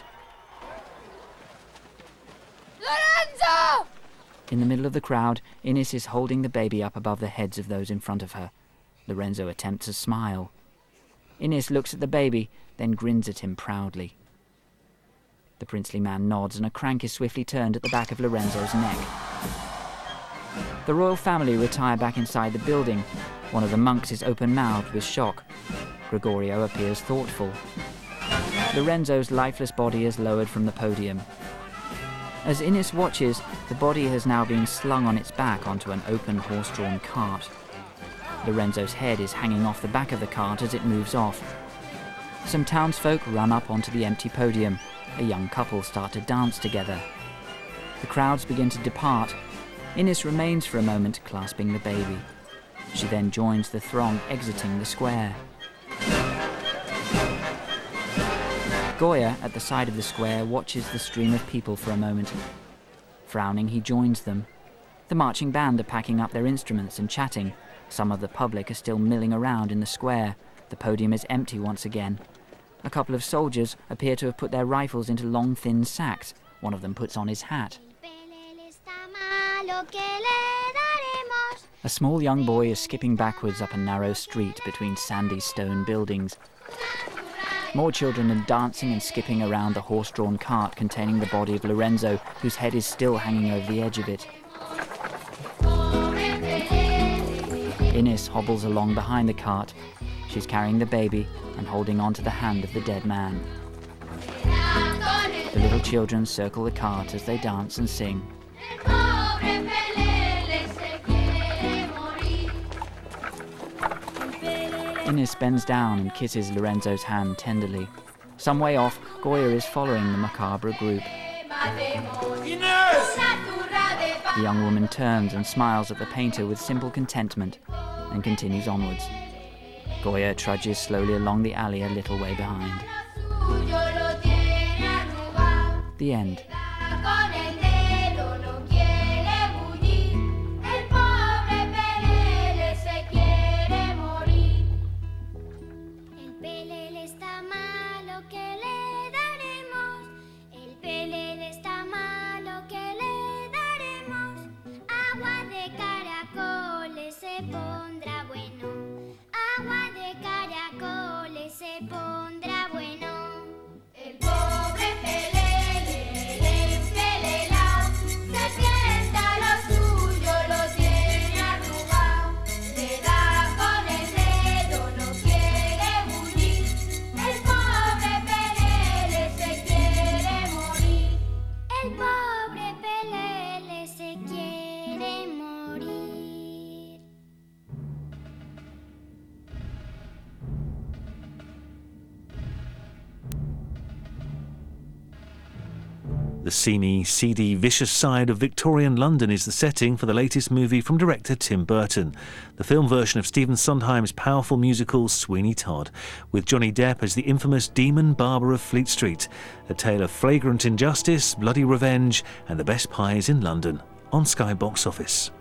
Lorenzo! In the middle of the crowd, Ines is holding the baby up above the heads of those in front of her. Lorenzo attempts a smile. Ines looks at the baby, then grins at him proudly. The princely man nods and a crank is swiftly turned at the back of Lorenzo's neck. The royal family retire back inside the building. One of the monks is open-mouthed with shock. Gregorio appears thoughtful. Lorenzo's lifeless body is lowered from the podium. As Ines watches, the body has now been slung on its back onto an open horse-drawn cart. Lorenzo's head is hanging off the back of the cart as it moves off. Some townsfolk run up onto the empty podium. A young couple start to dance together. The crowds begin to depart. Ines remains for a moment, clasping the baby. She then joins the throng exiting the square. Goya, at the side of the square, watches the stream of people for a moment. Frowning, he joins them. The marching band are packing up their instruments and chatting. Some of the public are still milling around in the square. The podium is empty once again. A couple of soldiers appear to have put their rifles into long, thin sacks. One of them puts on his hat. A small young boy is skipping backwards up a narrow street between sandy stone buildings. More children are dancing and skipping around the horse-drawn cart containing the body of Lorenzo, whose head is still hanging over the edge of it. Ines hobbles along behind the cart. She's carrying the baby and holding on to the hand of the dead man. The little children circle the cart as they dance and sing. Ines bends down and kisses Lorenzo's hand tenderly. Some way off, Goya is following the macabre group. Ines! The young woman turns and smiles at the painter with simple contentment and continues onwards. Goya trudges slowly along the alley a little way behind. The end. The seamy, seedy, vicious side of Victorian London is the setting for the latest movie from director Tim Burton, the film version of Stephen Sondheim's powerful musical Sweeney Todd, with Johnny Depp as the infamous demon barber of Fleet Street, a tale of flagrant injustice, bloody revenge, and the best pies in London, on Sky Box Office.